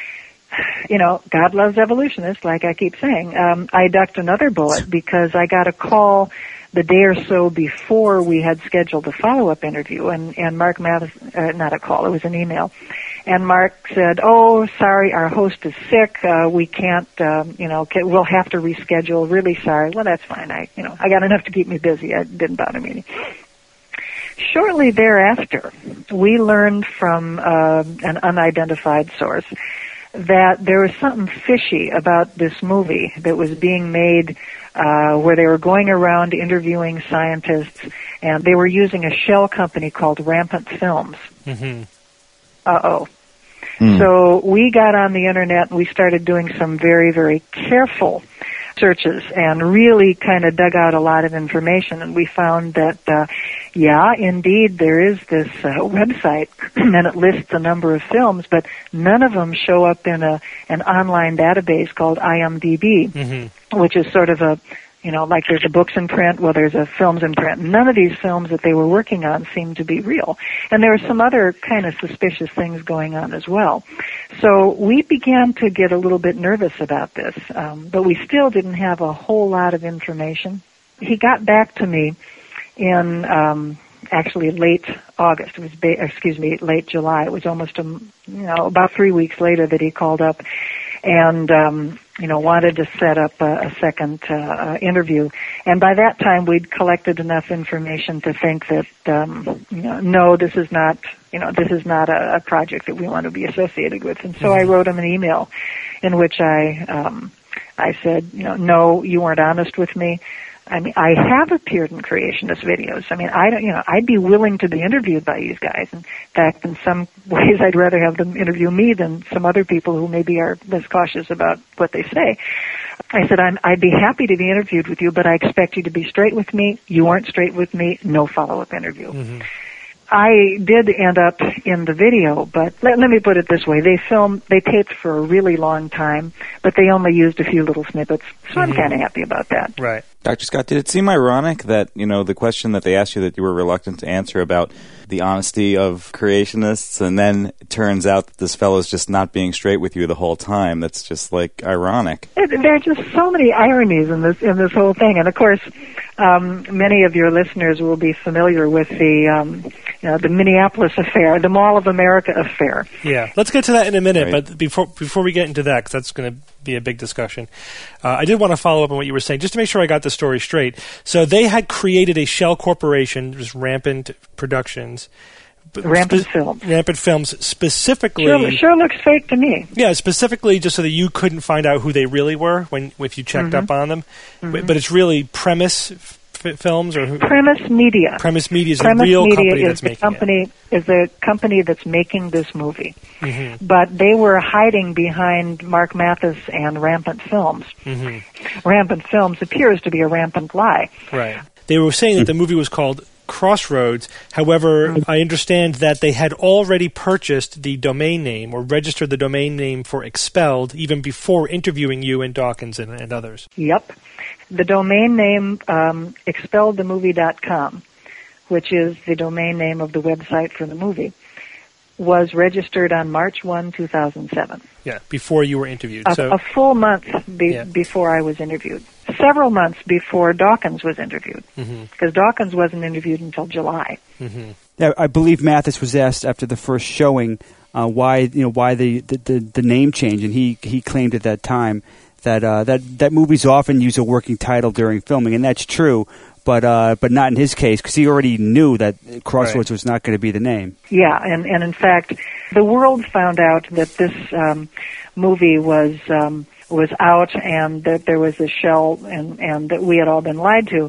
God loves evolutionists, like I keep saying. I ducked another bullet because I got a call the day or so before we had scheduled a follow-up interview, and Mark Mathis, not a call, it was an email. And Mark said, "Oh, sorry, our host is sick. We can't, we'll have to reschedule. Really sorry." Well, that's fine. I got enough to keep me busy. It didn't bother me any. Shortly thereafter, we learned from an unidentified source that there was something fishy about this movie that was being made where they were going around interviewing scientists, and they were using a shell company called Rampant Films. So we got on the internet and we started doing some very, very careful searches and really kind of dug out a lot of information, and we found that indeed there is this website and it lists a number of films, but none of them show up in an online database called IMDb, which is sort of a like there's a books in print, well, there's a films in print. None of these films that they were working on seemed to be real. And there were some other kind of suspicious things going on as well. So we began to get a little bit nervous about this, but we still didn't have a whole lot of information. He got back to me in actually late August. It was late July. It was almost about 3 weeks later that he called up and wanted to set up a second interview. And by that time, we'd collected enough information to think that no, this is not a project that we want to be associated with. And so I wrote him an email in which I said, no, you weren't honest with me. I mean, I have appeared in creationist videos. I mean, I'd be willing to be interviewed by these guys. In fact, in some ways, I'd rather have them interview me than some other people who maybe are less cautious about what they say. I said, I'd be happy to be interviewed with you, but I expect you to be straight with me. You weren't straight with me. No follow-up interview. I did end up in the video, but let me put it this way. They taped for a really long time, but they only used a few little snippets, so I'm kind of happy about that. Right. Dr. Scott, did it seem ironic that, the question that they asked you that you were reluctant to answer about the honesty of creationists, and then it turns out that this fellow's just not being straight with you the whole time? That's just, ironic. There are just so many ironies in this whole thing. And, of course, many of your listeners will be familiar with the Minneapolis affair, the Mall of America affair. Yeah, let's get to that in a minute. Right. But before we get into that, because that's going to be a big discussion, I did want to follow up on what you were saying, just to make sure I got the story straight. So they had created a shell corporation, just Rampant Productions. Rampant Films. Rampant Films, specifically. Sure looks fake to me. Yeah, specifically just so that you couldn't find out who they really were if you checked up on them. Mm-hmm. But it's really Premise Films or Premise Media. Premise Media is the real company that's making it. Is the company that's making this movie. Mm-hmm. But they were hiding behind Mark Mathis and Rampant Films. Mm-hmm. Rampant Films appears to be a rampant lie. Right. They were saying that the movie was called Crossroads. However, I understand that they had already purchased the domain name or registered the domain name for Expelled even before interviewing you and Dawkins and others. Yep. The domain name expelledthemovie.com, which is the domain name of the website for the movie, was registered on March 1, 2007. Yeah, before you were interviewed. A full month before I was interviewed. Several months before Dawkins was interviewed, because Dawkins wasn't interviewed until July. Mm-hmm. Yeah, I believe Mathis was asked after the first showing why the name change, and he claimed at that time that movies often use a working title during filming, and that's true. But not in his case, because he already knew that Crossroads was not going to be the name. Yeah, and in fact, the world found out that this movie was out and that there was a shell and that we had all been lied to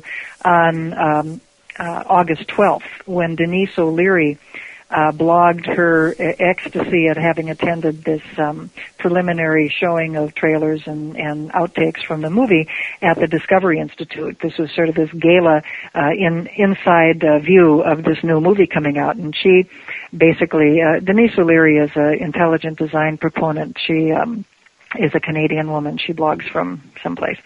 on August 12th when Denise O'Leary blogged her ecstasy at having attended this preliminary showing of trailers and outtakes from the movie at the Discovery Institute. This was sort of this gala inside view of this new movie coming out, and she basically Denise O'Leary is an intelligent design proponent. She is a Canadian woman. She blogs from someplace.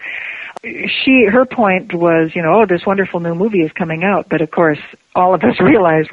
Her point was, this wonderful new movie is coming out, but of course, all of us realized,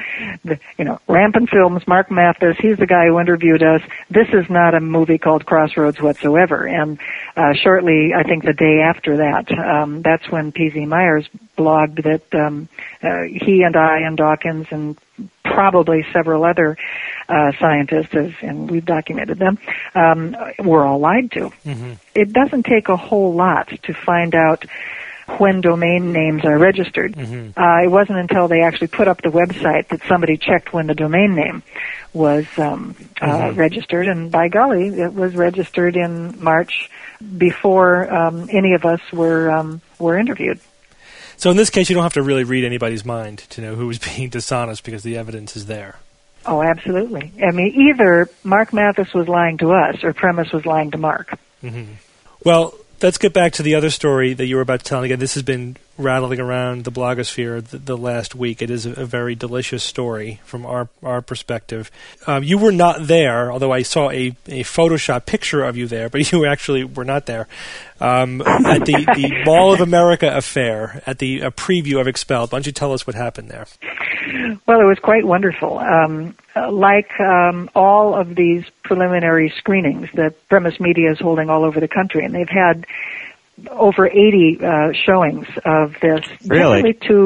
Rampant Films, Mark Mathis, he's the guy who interviewed us. This is not a movie called Crossroads whatsoever. And shortly, I think the day after that, that's when P.Z. Myers blogged that he and I and Dawkins and probably several other scientists, and we've documented them, were all lied to. Mm-hmm. It doesn't take a whole lot to find out when domain names are registered. Mm-hmm. It wasn't until they actually put up the website that somebody checked when the domain name was registered, and by golly, it was registered in March before any of us were interviewed. So in this case, you don't have to really read anybody's mind to know who was being dishonest because the evidence is there. Oh, absolutely. I mean, either Mark Mathis was lying to us or Premise was lying to Mark. Mm-hmm. Well, let's get back to the other story that you were about to tell. Again, this has been rattling around the blogosphere the last week. It is a very delicious story from our perspective. You were not there, although I saw a Photoshop picture of you there, but you actually were not there. At the Mall of America affair, at the preview of Expelled. Why don't you tell us what happened there? Well, it was quite wonderful. Like all of these preliminary screenings that Premise Media is holding all over the country, and they've had over 80 showings of this. Really?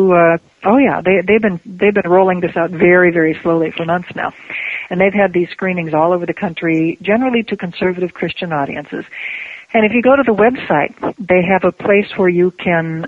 They've been rolling this out very, very slowly for months now, and they've had these screenings all over the country, generally to conservative Christian audiences. And if you go to the website, they have a place where you can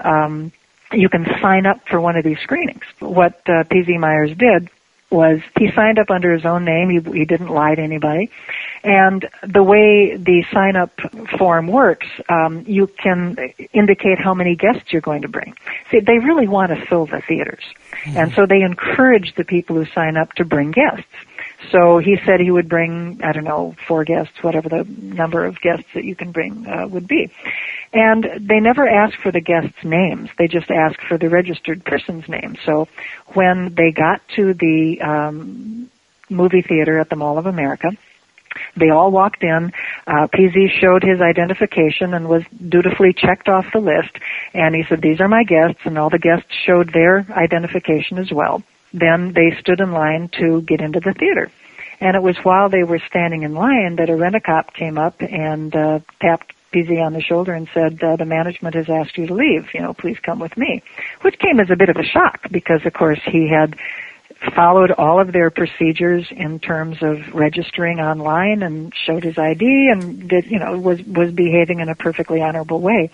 sign up for one of these screenings. What P.Z. Myers did was he signed up under his own name. He didn't lie to anybody. And the way the sign-up form works, you can indicate how many guests you're going to bring. See, they really want to fill the theaters. Mm-hmm. And so they encourage the people who sign up to bring guests. So he said he would bring, 4 guests, whatever the number of guests that you can bring would be. And they never asked for the guests' names. They just asked for the registered person's name. So when they got to the movie theater at the Mall of America, they all walked in. PZ showed his identification and was dutifully checked off the list. And he said, "These are my guests," and all the guests showed their identification as well. Then they stood in line to get into the theater. And it was while they were standing in line that a rent-a-cop came up and tapped PZ on the shoulder and said, "The management has asked you to leave. Please come with me." Which came as a bit of a shock because, of course, he had followed all of their procedures in terms of registering online and showed his ID and did, was behaving in a perfectly honorable way.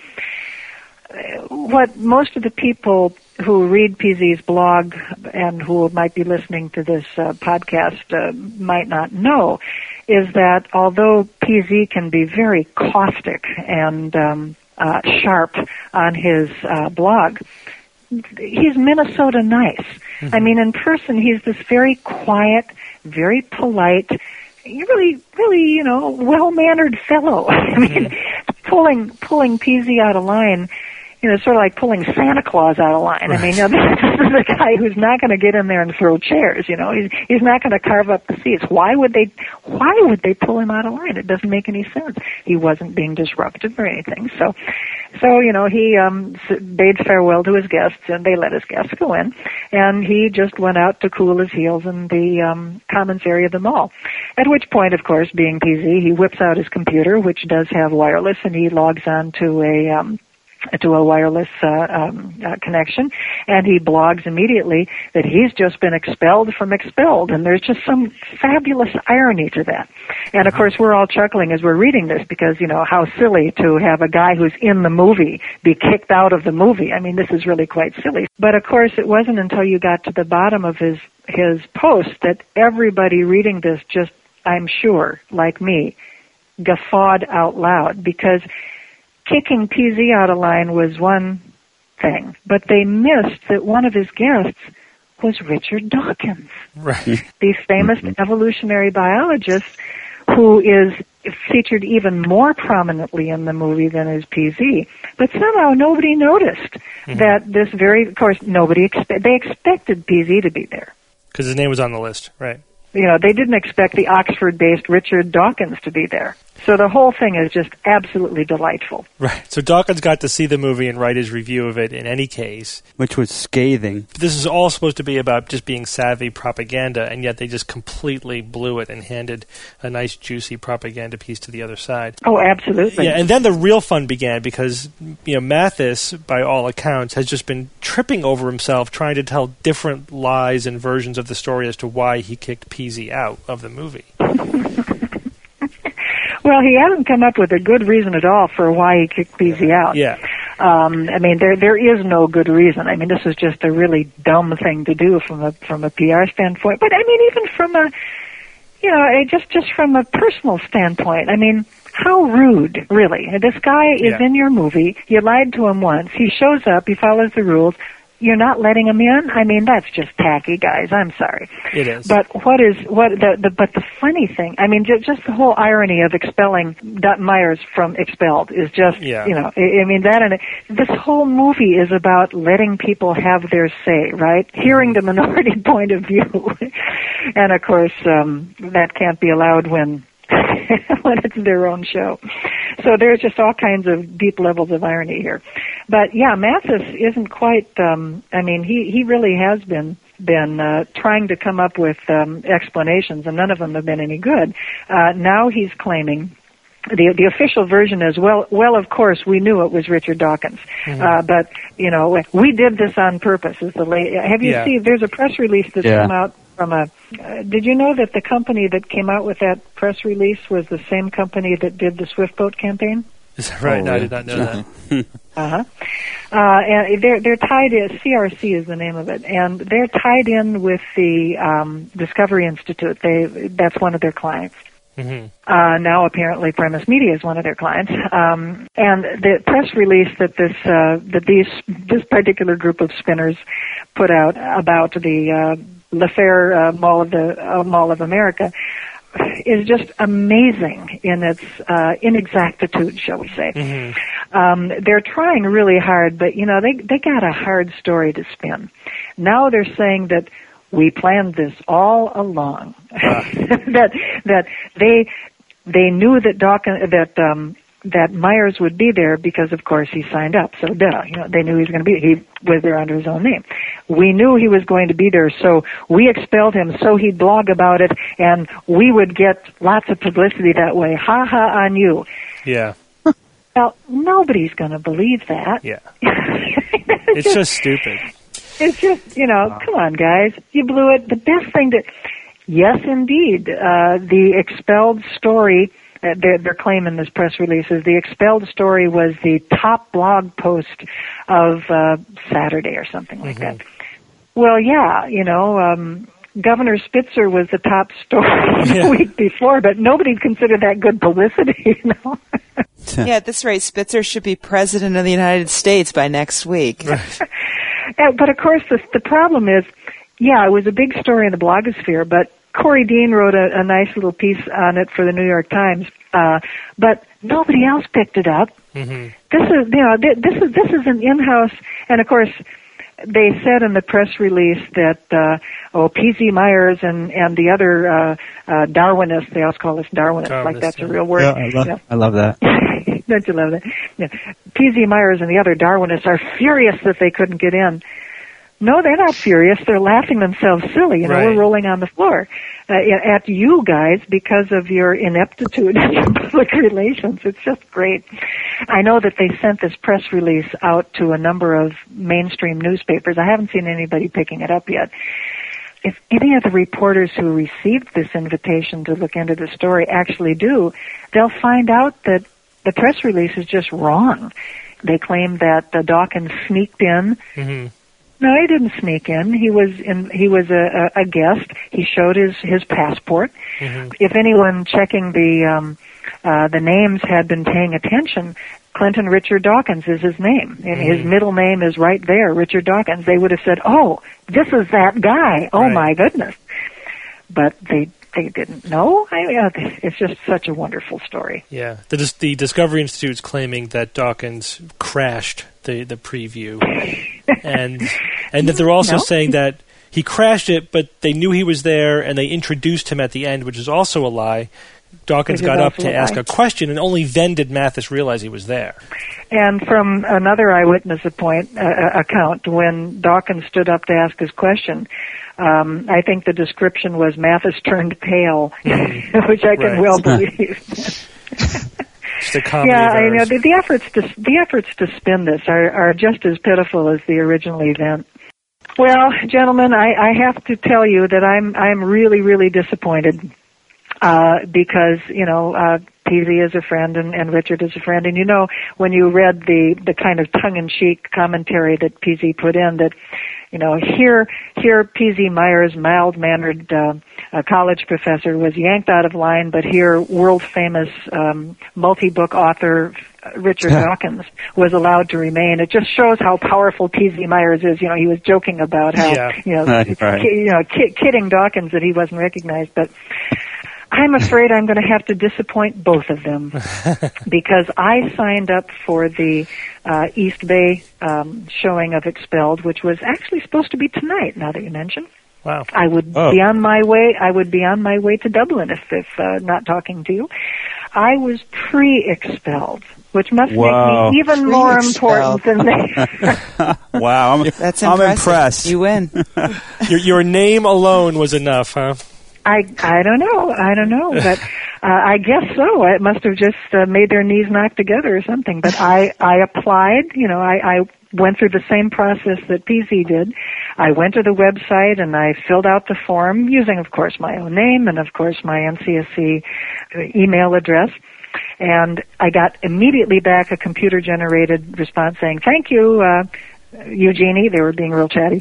What most of the people who read PZ's blog and who might be listening to this podcast might not know is that although PZ can be very caustic and sharp on his blog, he's Minnesota nice. Mm-hmm. I mean, in person, he's this very quiet, very polite, really, well-mannered fellow. I mean, pulling PZ out of line, sort of like pulling Santa Claus out of line. Right. I mean, this is a guy who's not going to get in there and throw chairs. He's not going to carve up the seats. Why would they pull him out of line? It doesn't make any sense. He wasn't being disruptive or anything. So he bade farewell to his guests, and they let his guests go in, and he just went out to cool his heels in the commons area of the mall. At which point, of course, being PZ, he whips out his computer, which does have wireless, and he logs on to a wireless connection, and he blogs immediately that he's just been expelled from Expelled, and there's just some fabulous irony to that. And of course, we're all chuckling as we're reading this because, how silly to have a guy who's in the movie be kicked out of the movie. I mean, this is really quite silly. But of course, it wasn't until you got to the bottom of his post that everybody reading this just, I'm sure, like me, guffawed out loud, because kicking PZ out of line was one thing, but they missed that one of his guests was Richard Dawkins, right? The famous evolutionary biologist who is featured even more prominently in the movie than is PZ. But somehow nobody noticed that this of course, they expected PZ to be there. Because his name was on the list, right? They didn't expect the Oxford-based Richard Dawkins to be there. So the whole thing is just absolutely delightful. Right. So Dawkins got to see the movie and write his review of it in any case. Which was scathing. This is all supposed to be about just being savvy propaganda, and yet they just completely blew it and handed a nice, juicy propaganda piece to the other side. Oh, absolutely. Yeah, and then the real fun began because, Mathis, by all accounts, has just been tripping over himself trying to tell different lies and versions of the story as to why he kicked PZ out of the movie. Well, he hasn't come up with a good reason at all for why he kicked PZ out. Yeah. There is no good reason. I mean, this is just a really dumb thing to do from a PR standpoint. But I mean, even from just from a personal standpoint, I mean, how rude, really. This guy is in your movie. You lied to him once. He shows up. He follows the rules. You're not letting him in? I mean, that's just tacky, guys. I'm sorry. It is. But the funny thing, I mean, just the whole irony of expelling Myers from Expelled is just, I mean, this whole movie is about letting people have their say, right? Hearing the minority point of view. And of course, that can't be allowed when it's their own show. So there's just all kinds of deep levels of irony here. But yeah, Mathis isn't quite, he really has been trying to come up with explanations, and none of them have been any good. Now he's claiming the official version is, well, of course, we knew it was Richard Dawkins. But, we did this on purpose. Have you seen, there's a press release that's come out from did you know that the company that came out with that press release was the same company that did the Swift Boat campaign? Is that right? No, I did not know that. And they're tied in, CRC is the name of it, and they're tied in with the Discovery Institute. That's one of their clients. Now apparently Premise Media is one of their clients. And the press release that this particular group of spinners put out about the LaFair Mall of America, is just amazing in its inexactitude, shall we say. Mm-hmm. They're trying really hard, but they got a hard story to spin. Now they're saying that we planned this all along. that they knew that Myers would be there because, of course, he signed up. So, they knew he was going to be. He was there under his own name. We knew he was going to be there, so we expelled him so he'd blog about it, and we would get lots of publicity that way. Ha ha on you. Yeah. Well, nobody's going to believe that. Yeah. It's just stupid. It's just, come on, guys. You blew it. The best thing yes, indeed, the expelled story, their claim in this press release is the expelled story was the top blog post of Saturday or something like that. Well, yeah, Governor Spitzer was the top story the week before, but nobody considered that good publicity, Yeah, at this rate, Spitzer should be president of the United States by next week. But, of course, the problem is, it was a big story in the blogosphere, but Corey Dean wrote a nice little piece on it for the New York Times, but nobody else picked it up. Mm-hmm. This is an in-house, and of course, they said in the press release that P.Z. Myers and the other Darwinists, they also call us Darwinists, like that's a real word. Yeah, I love that. Don't you love that? Yeah. P.Z. Myers and the other Darwinists are furious that they couldn't get in. No, they're not furious. They're laughing themselves silly. We're rolling on the floor at you guys because of your ineptitude in your public relations. It's just great. I know that they sent this press release out to a number of mainstream newspapers. I haven't seen anybody picking it up yet. If any of the reporters who received this invitation to look into the story actually do, they'll find out that the press release is just wrong. They claim that Dawkins sneaked in. Mm-hmm. No, he didn't sneak in. He was a guest. He showed his passport. Mm-hmm. If anyone checking the names had been paying attention, Clinton Richard Dawkins is his name. And his middle name is right there, Richard Dawkins. They would have said, "Oh, this is that guy." Oh, my goodness. But they didn't know. It's just such a wonderful story. Yeah. The Discovery Institute's claiming that Dawkins crashed the preview. and that they're also saying that he crashed it, but they knew he was there, and they introduced him at the end, which is also a lie. Dawkins got up to ask a question, and only then did Mathis realize he was there. And from another eyewitness account, when Dawkins stood up to ask his question, I think the description was Mathis turned pale, which I can well believe. Just a comedy of errors. The efforts to spin this are just as pitiful as the original event. Well, gentlemen, I have to tell you that I'm really, really disappointed because PZ is a friend and Richard is a friend, and when you read the kind of tongue-in-cheek commentary that PZ put in, that here P.Z. Myers, mild-mannered college professor, was yanked out of line, but here world-famous multi-book author Richard Dawkins was allowed to remain. It just shows how powerful P.Z. Myers is. He was joking about how kidding Dawkins that he wasn't recognized, but I'm afraid I'm going to have to disappoint both of them because I signed up for the East Bay showing of Expelled, which was actually supposed to be tonight. Now that you mention, wow, I would be on my way. I would be on my way to Dublin if not talking to you. I was pre-expelled, which must make me even more important than they. Wow, I'm impressed. You win. Your name alone was enough, huh? I don't know, but I guess so. It must have just made their knees knock together or something. But I applied. I went through the same process that PZ did. I went to the website and I filled out the form using, of course, my own name and, of course, my NCSC email address. And I got immediately back a computer-generated response saying, "Thank you, Eugenie." They were being real chatty.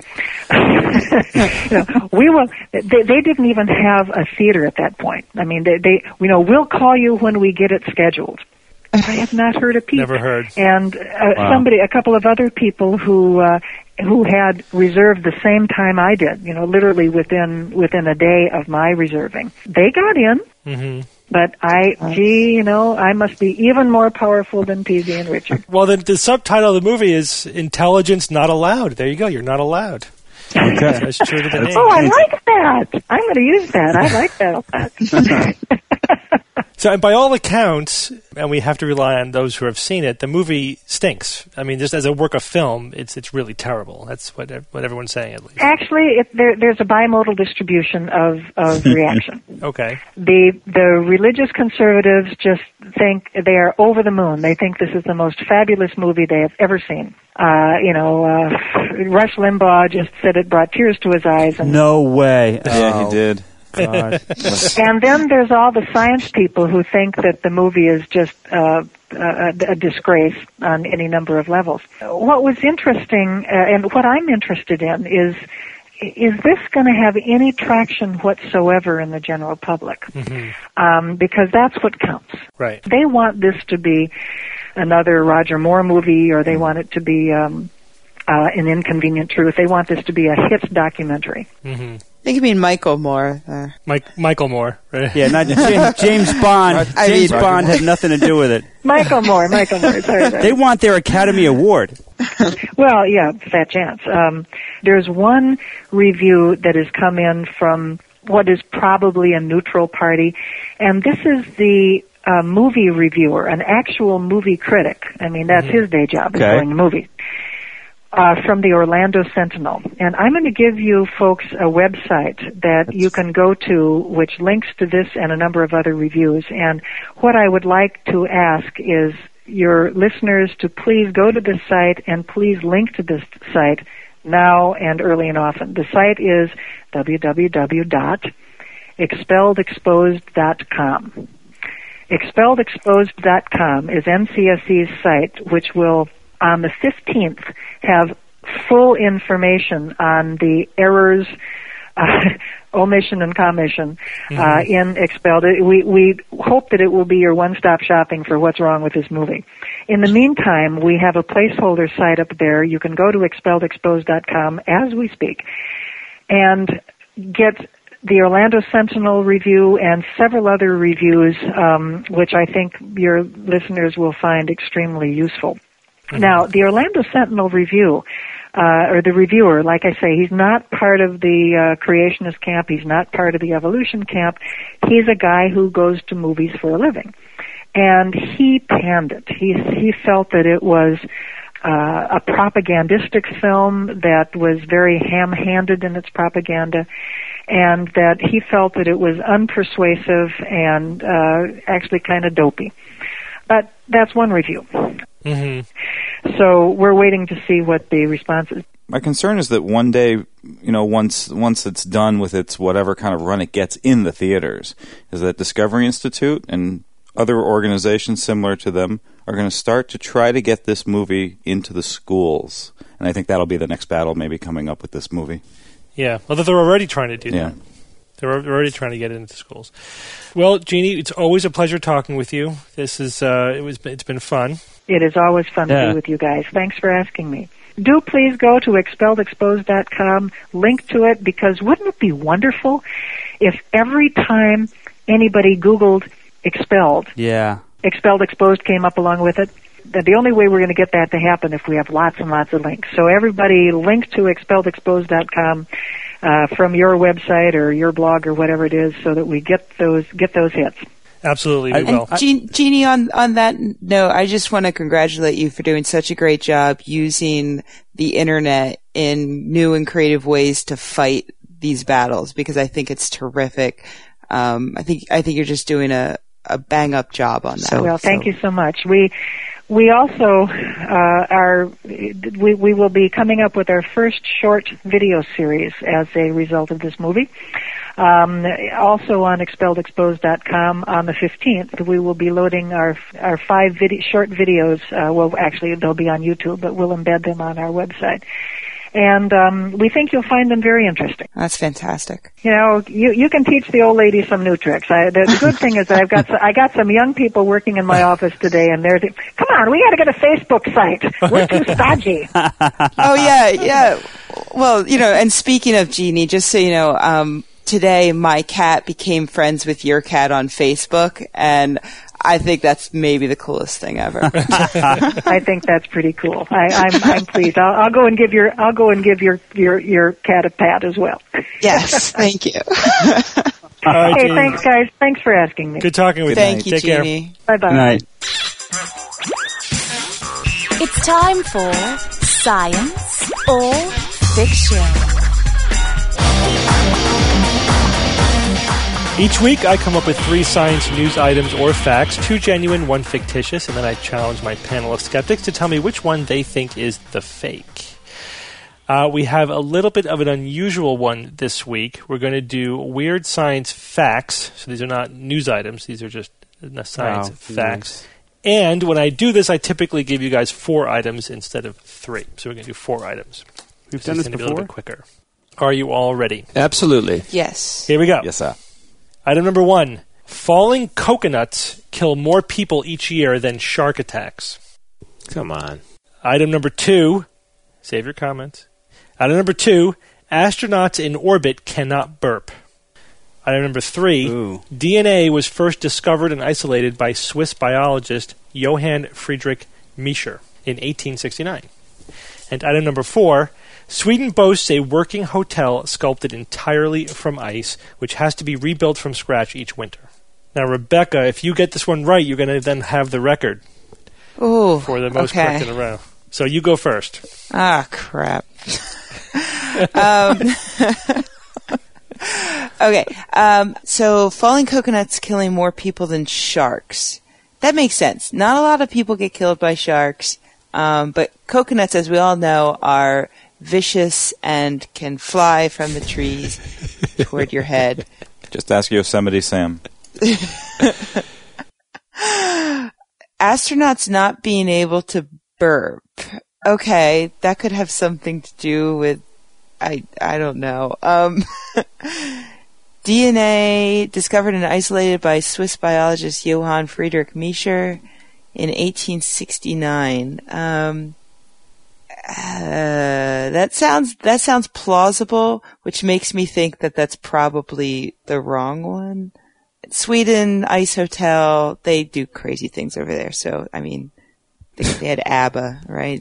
We will. They didn't even have a theater at that point. I mean, we'll call you when we get it scheduled. I have not heard a peep. Never heard. And a couple of other people who had reserved the same time I did, literally within a day of my reserving, they got in. Mm-hmm. But I must be even more powerful than Peasy and Richard. Well, the subtitle of the movie is "Intelligence Not Allowed." There you go. You're not allowed. Okay. That's true to the name. Oh, I like that. I'm going to use that. I like that a lot. So, by all accounts, and we have to rely on those who have seen it, the movie stinks. I mean, just as a work of film, it's really terrible. That's what everyone's saying, at least. Actually, there's a bimodal distribution of reaction. Okay. The religious conservatives just think they are over the moon. They think this is the most fabulous movie they have ever seen. Rush Limbaugh just said it brought tears to his eyes. No way. Yeah, he did. God. And then there's all the science people who think that the movie is just a disgrace on any number of levels. What was interesting, and what I'm interested in, is this going to have any traction whatsoever in the general public? Mm-hmm. Because that's what counts. Right. They want this to be another Roger Moore movie, or they want it to be an Inconvenient Truth. They want this to be a hit documentary. Mm-hmm. I think you mean Michael Moore. Michael Moore. Right? Yeah, not James Bond. James Bond had nothing to do with it. Michael Moore. Sorry. They want their Academy Award. Well, yeah, fat chance. There's one review that has come in from what is probably a neutral party, and this is the movie reviewer, an actual movie critic. I mean, that's his day job, is going to movies. From the Orlando Sentinel. And I'm going to give you folks a website that you can go to which links to this and a number of other reviews. And what I would like to ask is your listeners to please go to this site and please link to this site now and early and often. The site is www.expelledexposed.com. Expelledexposed.com is NCSC's site, which will on the 15th have full information on the errors, omission and commission in Expelled. We hope that it will be your one-stop shopping for what's wrong with this movie. In the meantime, we have a placeholder site up there. You can go to expelledexposed.com as we speak and get the Orlando Sentinel review and several other reviews, which I think your listeners will find extremely useful. Now, the Orlando Sentinel review, or the reviewer, like I say, he's not part of the creationist camp. He's not part of the evolution camp. He's a guy who goes to movies for a living. And he panned it. He felt that it was a propagandistic film that was very ham-handed in its propaganda, and that he felt that it was unpersuasive and actually kind of dopey. But that's one review. Mm-hmm. So we're waiting to see what the response is. My concern is that one day, once it's done with its whatever kind of run it gets in the theaters, is that Discovery Institute and other organizations similar to them are going to start to try to get this movie into the schools. And I think that'll be the next battle maybe coming up with this movie. Yeah, although they're already trying to do that. They're already trying to get it into schools. Well, Jeannie, it's always a pleasure talking with you. This is it's been fun. It is always fun to be with you guys. Thanks for asking me. Do please go to expelledexposed.com, link to it, because wouldn't it be wonderful if every time anybody Googled expelled, Expelled Exposed came up along with it? The only way we're going to get that to happen if we have lots and lots of links. So everybody link to expelledexposed.com from your website or your blog or whatever it is, so that we get those hits. Absolutely, we will. Jeannie, on that note, I just want to congratulate you for doing such a great job using the internet in new and creative ways to fight these battles, because I think it's terrific. I think you're just doing a bang up job on that. Well, thank you so much. We also we will be coming up with our first short video series as a result of this movie. Also on expelledexposed.com on the 15th, we will be loading our 5 short videos. Well, actually, they'll be on YouTube, but we'll embed them on our website. and we think you'll find them very interesting. That's fantastic. You know, you can teach the old lady some new tricks. The good thing is that I got some young people working in my office today, and they're come on, we got to get a Facebook site. We're too stodgy. Oh yeah. Well, you know, and speaking of Jeannie, just so you know, today my cat became friends with your cat on Facebook, and I think that's maybe the coolest thing ever. I think that's pretty cool. I'm pleased. I'll go and give your cat a pat as well. Yes, thank you. All right, Hey, Jeannie. thanks, guys. Thanks for asking me. Good talking with you. Thank you, Take Jeannie. care. Bye-bye. Good night. It's time for Science or Fiction. Each week, I come up with 3 science news items or facts, 2 genuine, 1 fictitious, and then I challenge my panel of skeptics to tell me which one they think is the fake. We have a little bit of an unusual one this week. We're going to do weird science facts. So these are not news items. These are just science facts. Nice. And when I do this, I typically give you guys 4 items instead of 3. So we're going to do 4 items. We've done this It's gonna be a little before? bit quicker. Are you all ready? Absolutely. Yes. Here we go. Yes, sir. Item number 1. Falling coconuts kill more people each year than shark attacks. Come on. Item number 2. Save your comments. Item number 2. Astronauts in orbit cannot burp. Item number 3. Ooh. DNA was first discovered and isolated by Swiss biologist Johann Friedrich Miescher in 1869. And item number 4. Sweden boasts a working hotel sculpted entirely from ice, which has to be rebuilt from scratch each winter. Now, Rebecca, if you get this one right, you're going to then have the record Ooh, for the most okay. correct in a row. So you go first. Ah, crap. Okay. So falling coconuts killing more people than sharks. That makes sense. Not a lot of people get killed by sharks, but coconuts, as we all know, are vicious and can fly from the trees toward your head. Just ask Yosemite Sam. Astronauts not being able to burp. Okay, that could have something to do with I don't know. DNA discovered and isolated by Swiss biologist Johann Friedrich Miescher in 1869. That sounds plausible, which makes me think that that's probably the wrong one. Sweden Ice Hotel, they do crazy things over there. So, I mean, they had ABBA, right?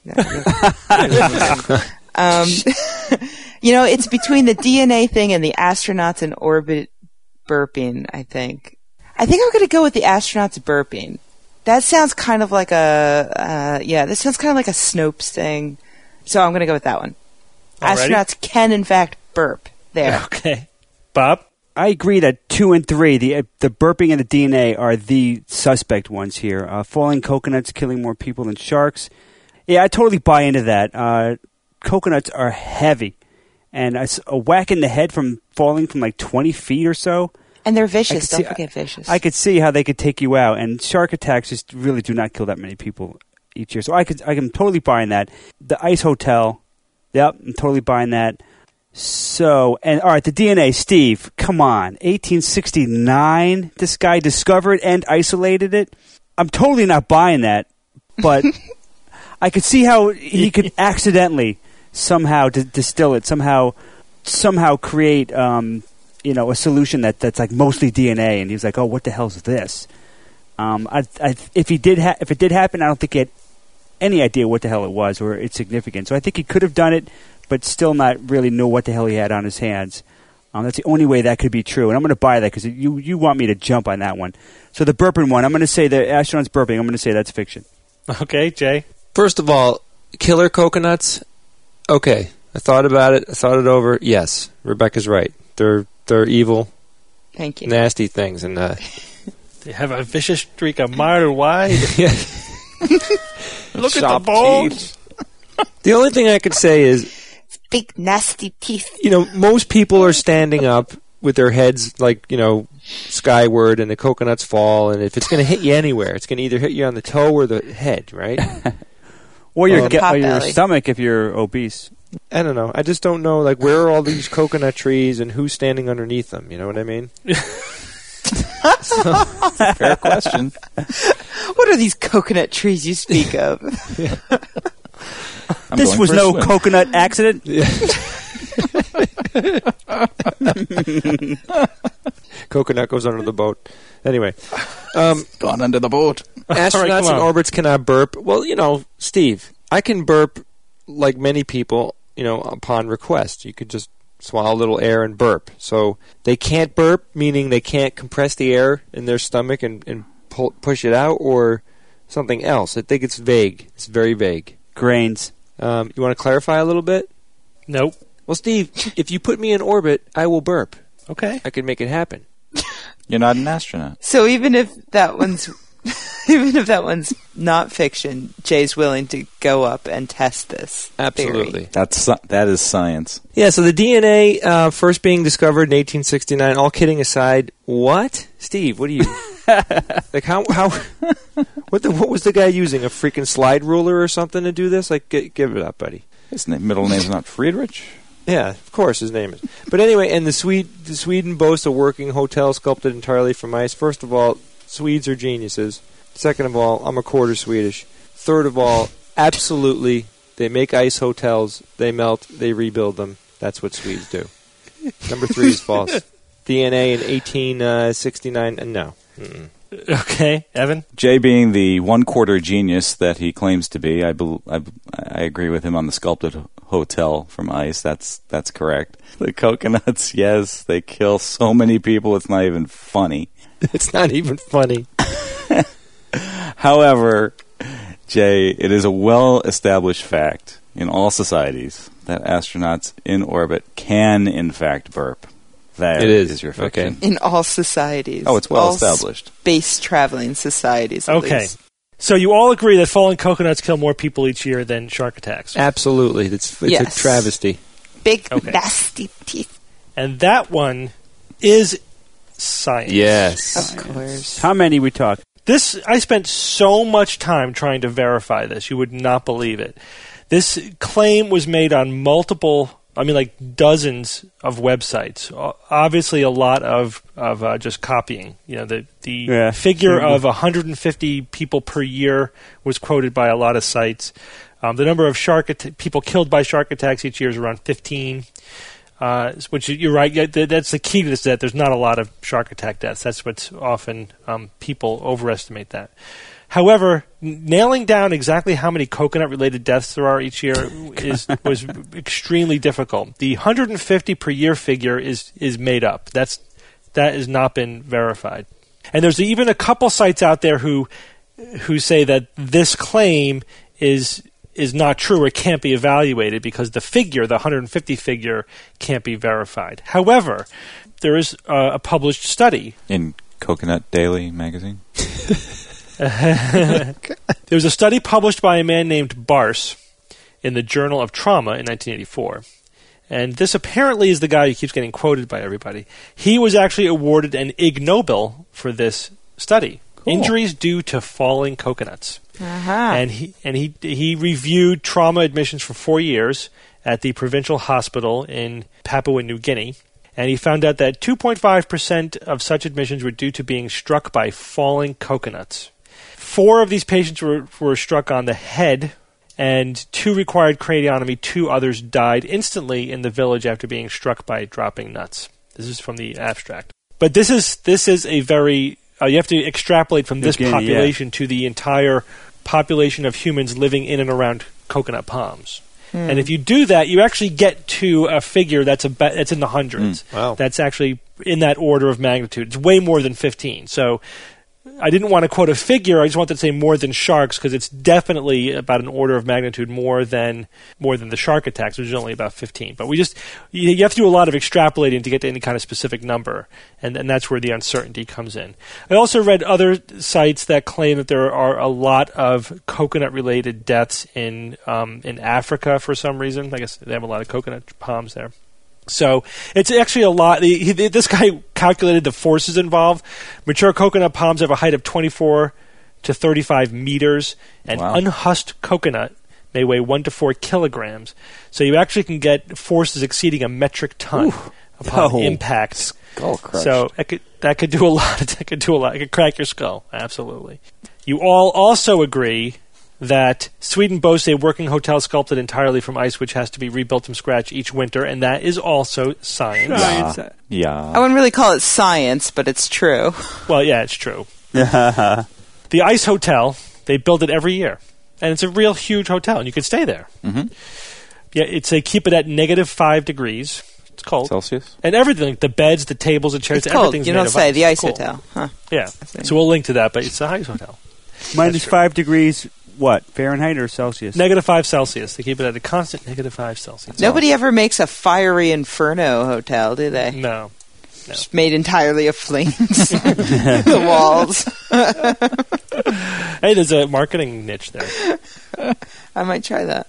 You know, it's between the DNA thing and the astronauts in orbit burping, I think. I think I'm going to go with the astronauts burping. That sounds kind of like that sounds kind of like a Snopes thing. So I'm going to go with that one. Alrighty. Astronauts can, in fact, burp. There. Okay. Bob? I agree that 2 and 3, the burping and the DNA, are the suspect ones here. Falling coconuts killing more people than sharks. Yeah, I totally buy into that. Coconuts are heavy. And a whack in the head from falling from like 20 feet or so. And they're vicious. Don't forget vicious. I could see how they could take you out. And shark attacks just really do not kill that many people each year. So I can totally buy in that. The ice hotel, yep, I'm totally buying that. So, and all right, the DNA, Steve, come on. 1869, this guy discovered and isolated it. I'm totally not buying that, but I could see how he could accidentally somehow distill it, somehow create, a solution that's like mostly DNA. And he was like, oh, what the hell is this? If it did happen, I don't think he had any idea what the hell it was or its significance. So I think he could have done it, but still not really know what the hell he had on his hands. That's the only way that could be true. And I'm going to buy that because you want me to jump on that one. So the burping one, I'm going to say the astronauts burping, I'm going to say that's fiction. Okay, Jay? First of all, killer coconuts. Okay, I thought about it. I thought it over. Yes, Rebecca's right. They're evil, Thank you. nasty things, and They have a vicious streak a mile wide. Look at the Sharp bones. The only thing I could say is, Big nasty teeth. most people are standing up with their heads skyward, and the coconuts fall. And if it's going to hit you anywhere, it's going to either hit you on the toe or the head, right? Or your Pot your belly. stomach if you're obese. I don't know. I just don't know, like, where are all these coconut trees and who's standing underneath them? You know what I mean? Fair question. What are these coconut trees you speak of? This was no coconut accident. Coconut goes under the boat. Anyway. Gone under the boat. Astronauts in orbits cannot burp. Well, Steve, I can burp like many people, upon request. You could just swallow a little air and burp. So they can't burp, meaning they can't compress the air in their stomach and push it out, or something else. I think it's vague. It's very vague. Grains. You want to clarify a little bit? Nope. Well, Steve, if you put me in orbit, I will burp. Okay. I can make it happen. You're not an astronaut. So even if that one's not fiction, Jay's willing to go up and test this. Absolutely. Theory. That is science. Yeah, so the DNA first being discovered in 1869, all kidding aside, what? Steve, what do you... like, how what was the guy using? A freaking slide ruler or something to do this? Like, give it up, buddy. His middle name's not Friedrich? Yeah, of course his name is. But anyway, and Sweden boasts a working hotel sculpted entirely from ice. First of all, Swedes are geniuses. Second of all, I'm a quarter Swedish. Third of all, absolutely, they make ice hotels. They melt. They rebuild them. That's what Swedes do. Number 3 is false. DNA in 1869, no. Mm-mm. Okay, Evan? Jay being the one-quarter genius that he claims to be, I agree with him on the sculpted hotel from ice. That's correct. The coconuts, yes, they kill so many people it's not even funny. It's not even funny. However, Jay, it is a well-established fact in all societies that astronauts in orbit can, in fact, burp. That is your fiction. Okay. In all societies. Oh, it's well established. Space traveling societies, at least. So you all agree that falling coconuts kill more people each year than shark attacks? Absolutely. It's a travesty. Big, nasty teeth. And that one is science. Yes. Of course. How many we talk? I spent so much time trying to verify this. You would not believe it. This claim was made on dozens of websites. Obviously, a lot of just copying. The figure of 150 people per year was quoted by a lot of sites. The number of people killed by shark attacks each year is around 15. Which you're right. That's the key to this. That there's not a lot of shark attack deaths. That's what's often people overestimate that. However, nailing down exactly how many coconut-related deaths there are each year was extremely difficult. The 150 per year figure is made up. That has not been verified. And there's even a couple sites out there who say that this claim is not true or can't be evaluated because the 150 figure, can't be verified. However, there is a published study in Coconut Daily magazine. There was a study published by a man named Barse in the Journal of Trauma in 1984. And this apparently is the guy who keeps getting quoted by everybody. He was actually awarded an Ig Nobel for this study. Cool. Injuries due to falling coconuts. Uh-huh. And he reviewed trauma admissions for 4 years at the provincial hospital in Papua New Guinea. And he found out that 2.5% of such admissions were due to being struck by falling coconuts. 4 of these patients were struck on the head, and 2 required craniotomy. 2 others died instantly in the village after being struck by dropping nuts. This is from the abstract. But this is a very... you have to extrapolate from this population to the entire population of humans living in and around coconut palms. And if you do that, you actually get to a figure that's in the hundreds. Wow. That's actually in that order of magnitude. It's way more than 15. So I didn't want to quote a figure. I just wanted to say more than sharks because it's definitely about an order of magnitude more than the shark attacks, which is only about 15. But you have to do a lot of extrapolating to get to any kind of specific number, and that's where the uncertainty comes in. I also read other sites that claim that there are a lot of coconut-related deaths in Africa for some reason. I guess they have a lot of coconut palms there. So it's actually a lot. This guy calculated the forces involved. Mature coconut palms have a height of 24 to 35 meters, and unhusked coconut may weigh 1 to 4 kilograms. So you actually can get forces exceeding a metric ton upon impact. Skull crush. So that could do a lot. That could do a lot. It could crack your skull. Absolutely. You all also agree that Sweden boasts a working hotel sculpted entirely from ice, which has to be rebuilt from scratch each winter, and that is also science. Yeah. I wouldn't really call it science, but it's true. Well, yeah, it's true. The Ice Hotel, they build it every year, and it's a real huge hotel, and you can stay there. Mm-hmm. Yeah, they keep it at -5 degrees. It's cold. Celsius? And everything, like the beds, the tables, the chairs, It's cold. everything's You made don't of say. ice. The Ice Cool. Hotel. Huh. Yeah. So we'll link to that, but it's the Ice Hotel. -5 degrees, what, Fahrenheit or Celsius? -5 Celsius. They keep it at a constant -5 Celsius. Nobody ever makes a fiery inferno hotel, do they? No. Just made entirely of flames. The walls. Hey, there's a marketing niche there. I might try that.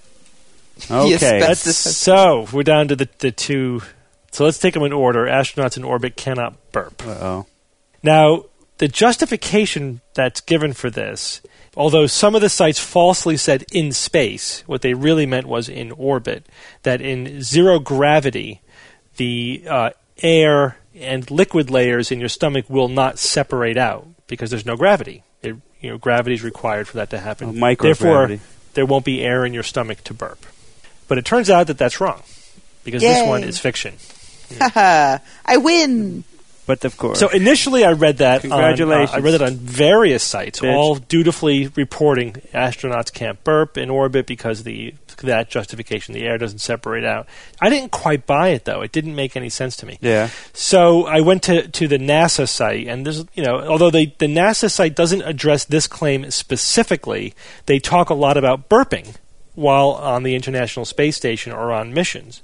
Okay. So we're down to the two. So let's take them in order. Astronauts in orbit cannot burp. Uh-oh. Now, the justification that's given for this, although some of the sites falsely said in space, what they really meant was in orbit, that in zero gravity, the air and liquid layers in your stomach will not separate out because there's no gravity. Gravity is required for that to happen. Microgravity. Therefore, there won't be air in your stomach to burp. But it turns out that that's wrong because this one is fiction. Haha, I win. But of course. So initially, I read that. Congratulations. I read it on various sites, Bitch. all dutifully reporting astronauts can't burp in orbit because that justification, the air doesn't separate out. I didn't quite buy it though; it didn't make any sense to me. Yeah. So I went to the NASA site, and there's although the NASA site doesn't address this claim specifically, they talk a lot about burping while on the International Space Station or on missions.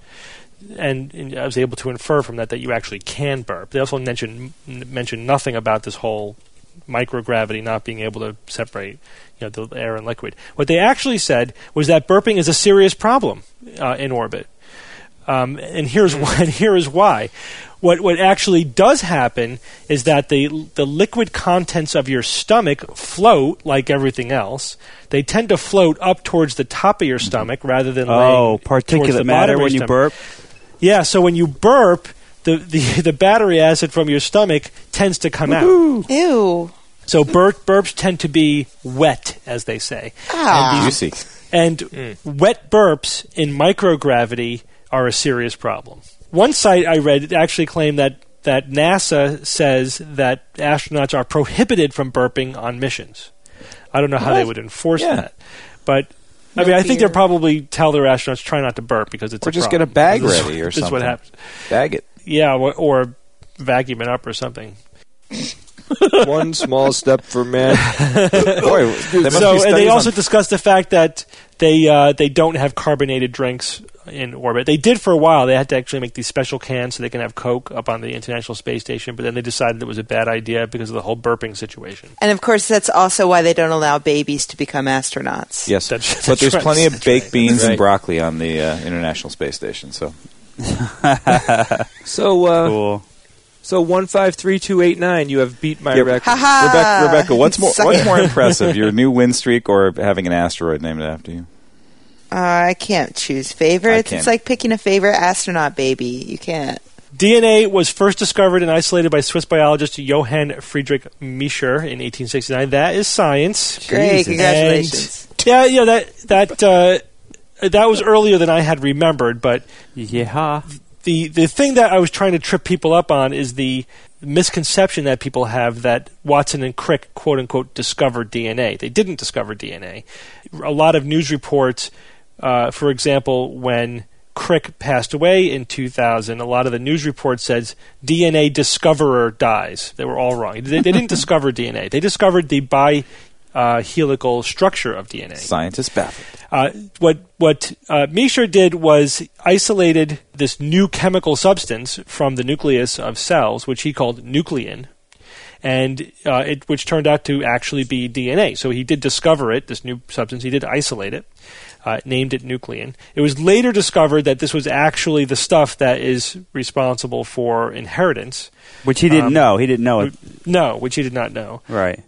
And I was able to infer from that you actually can burp. They also mention nothing about this whole microgravity not being able to separate the air and liquid. What they actually said was that burping is a serious problem in orbit. And here is why. What actually does happen is that the liquid contents of your stomach float like everything else. They tend to float up towards the top of your stomach rather than laying towards the particulate bottom matter of your when you stomach. burp. Yeah, so when you burp, the battery acid from your stomach tends to come out. Ew. So burps tend to be wet, as they say. Juicy. And wet burps in microgravity are a serious problem. One site I read actually claimed that NASA says that astronauts are prohibited from burping on missions. I don't know how they would enforce that. But I think they'll probably tell their astronauts try not to burp because it's or a just problem. get a bag This ready or this is something. what happens. Bag it. Yeah, or vacuum it up or something. One small step for man. Boy, they must be And they studies also on- discussed the fact that they don't have carbonated drinks in orbit. They did for a while. They had to actually make these special cans so they can have Coke up on the International Space Station, but then they decided it was a bad idea because of the whole burping situation. And of course, that's also why they don't allow babies to become astronauts. Yes, That's but there's right. plenty of That's baked right. beans Right. and broccoli on the International Space Station. So So, Cool. so 153-289, you have beat my Yeah, record. Ha-ha! Rebecca, what's Suck more it. impressive, your new win streak or having an asteroid named after you? I can't choose favorites. I can't. It's like picking a favorite astronaut baby. You can't. DNA was first discovered and isolated by Swiss biologist Johann Friedrich Miescher in 1869. That is science. Great, Jesus. congratulations. That was earlier than I had remembered, but Yeah. the thing that I was trying to trip people up on is the misconception that people have that Watson and Crick, quote unquote, discovered DNA. They didn't discover DNA. A lot of news reports, for example, when Crick passed away in 2000, a lot of the news reports says DNA discoverer dies. They were all wrong. They didn't discover DNA. They discovered the helical structure of DNA. Scientists baffled. What Miescher did was isolated this new chemical substance from the nucleus of cells, which he called nuclein, and which turned out to actually be DNA. So he did discover it, this new substance. He did isolate it, named it nuclein. It was later discovered that this was actually the stuff that is responsible for inheritance. Which he didn't know. He didn't know it. No, which he did not know. Right.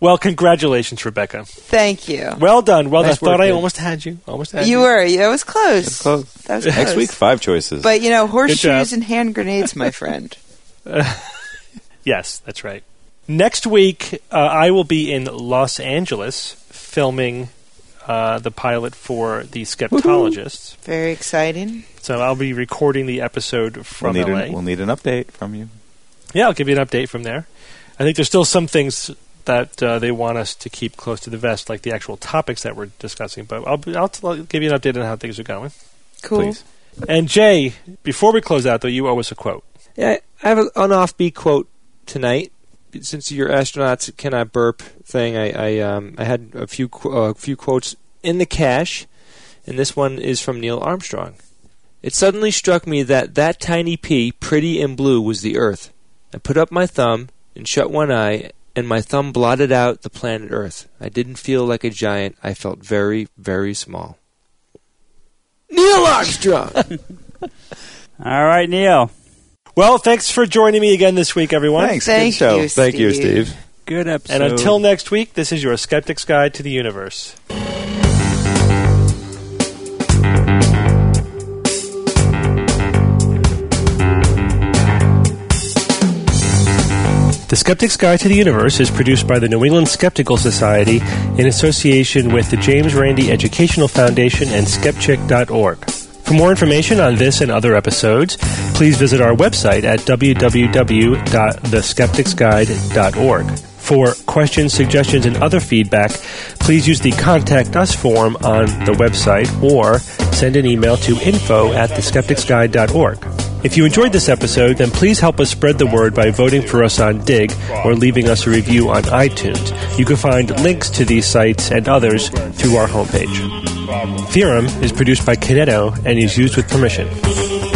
Well, congratulations, Rebecca. Thank you. Well done. Well, Nice I thought work, I Ed. almost had you. You were. That was close. Close. That was Next close. week, 5 choices. But, job. horseshoes and hand grenades, my friend. Yes, that's right. Next week, I will be in Los Angeles filming the pilot for The Skeptologists. Very exciting. So I'll be recording the episode from LA. We'll need an update from you. Yeah, I'll give you an update from there. I think there's still some things that they want us to keep close to the vest, like the actual topics that we're discussing. But I'll give you an update on how things are going. Cool. Please. And Jay, before we close out, though, you owe us a quote. Yeah, I have an offbeat quote tonight. Since your astronauts cannot burp thing, I had a few quotes in the cache, and this one is from Neil Armstrong. It suddenly struck me that tiny pea, pretty and blue, was the Earth. I put up my thumb and shut one eye, and my thumb blotted out the planet Earth. I didn't feel like a giant. I felt very, very small. Neil Armstrong! All right, Neil. Well, thanks for joining me again this week, everyone. Thanks. Thank Good show. you, Thank you, Steve. Good episode. And until next week, this is your Skeptic's Guide to the Universe. The Skeptic's Guide to the Universe is produced by the New England Skeptical Society in association with the James Randi Educational Foundation and Skepchick.org. For more information on this and other episodes, please visit our website at www.theskepticsguide.org. For questions, suggestions, and other feedback, please use the Contact Us form on the website or send an email to info@theskepticsguide.org. If you enjoyed this episode, then please help us spread the word by voting for us on Dig or leaving us a review on iTunes. You can find links to these sites and others through our homepage. Theorem is produced by Kineto and is used with permission.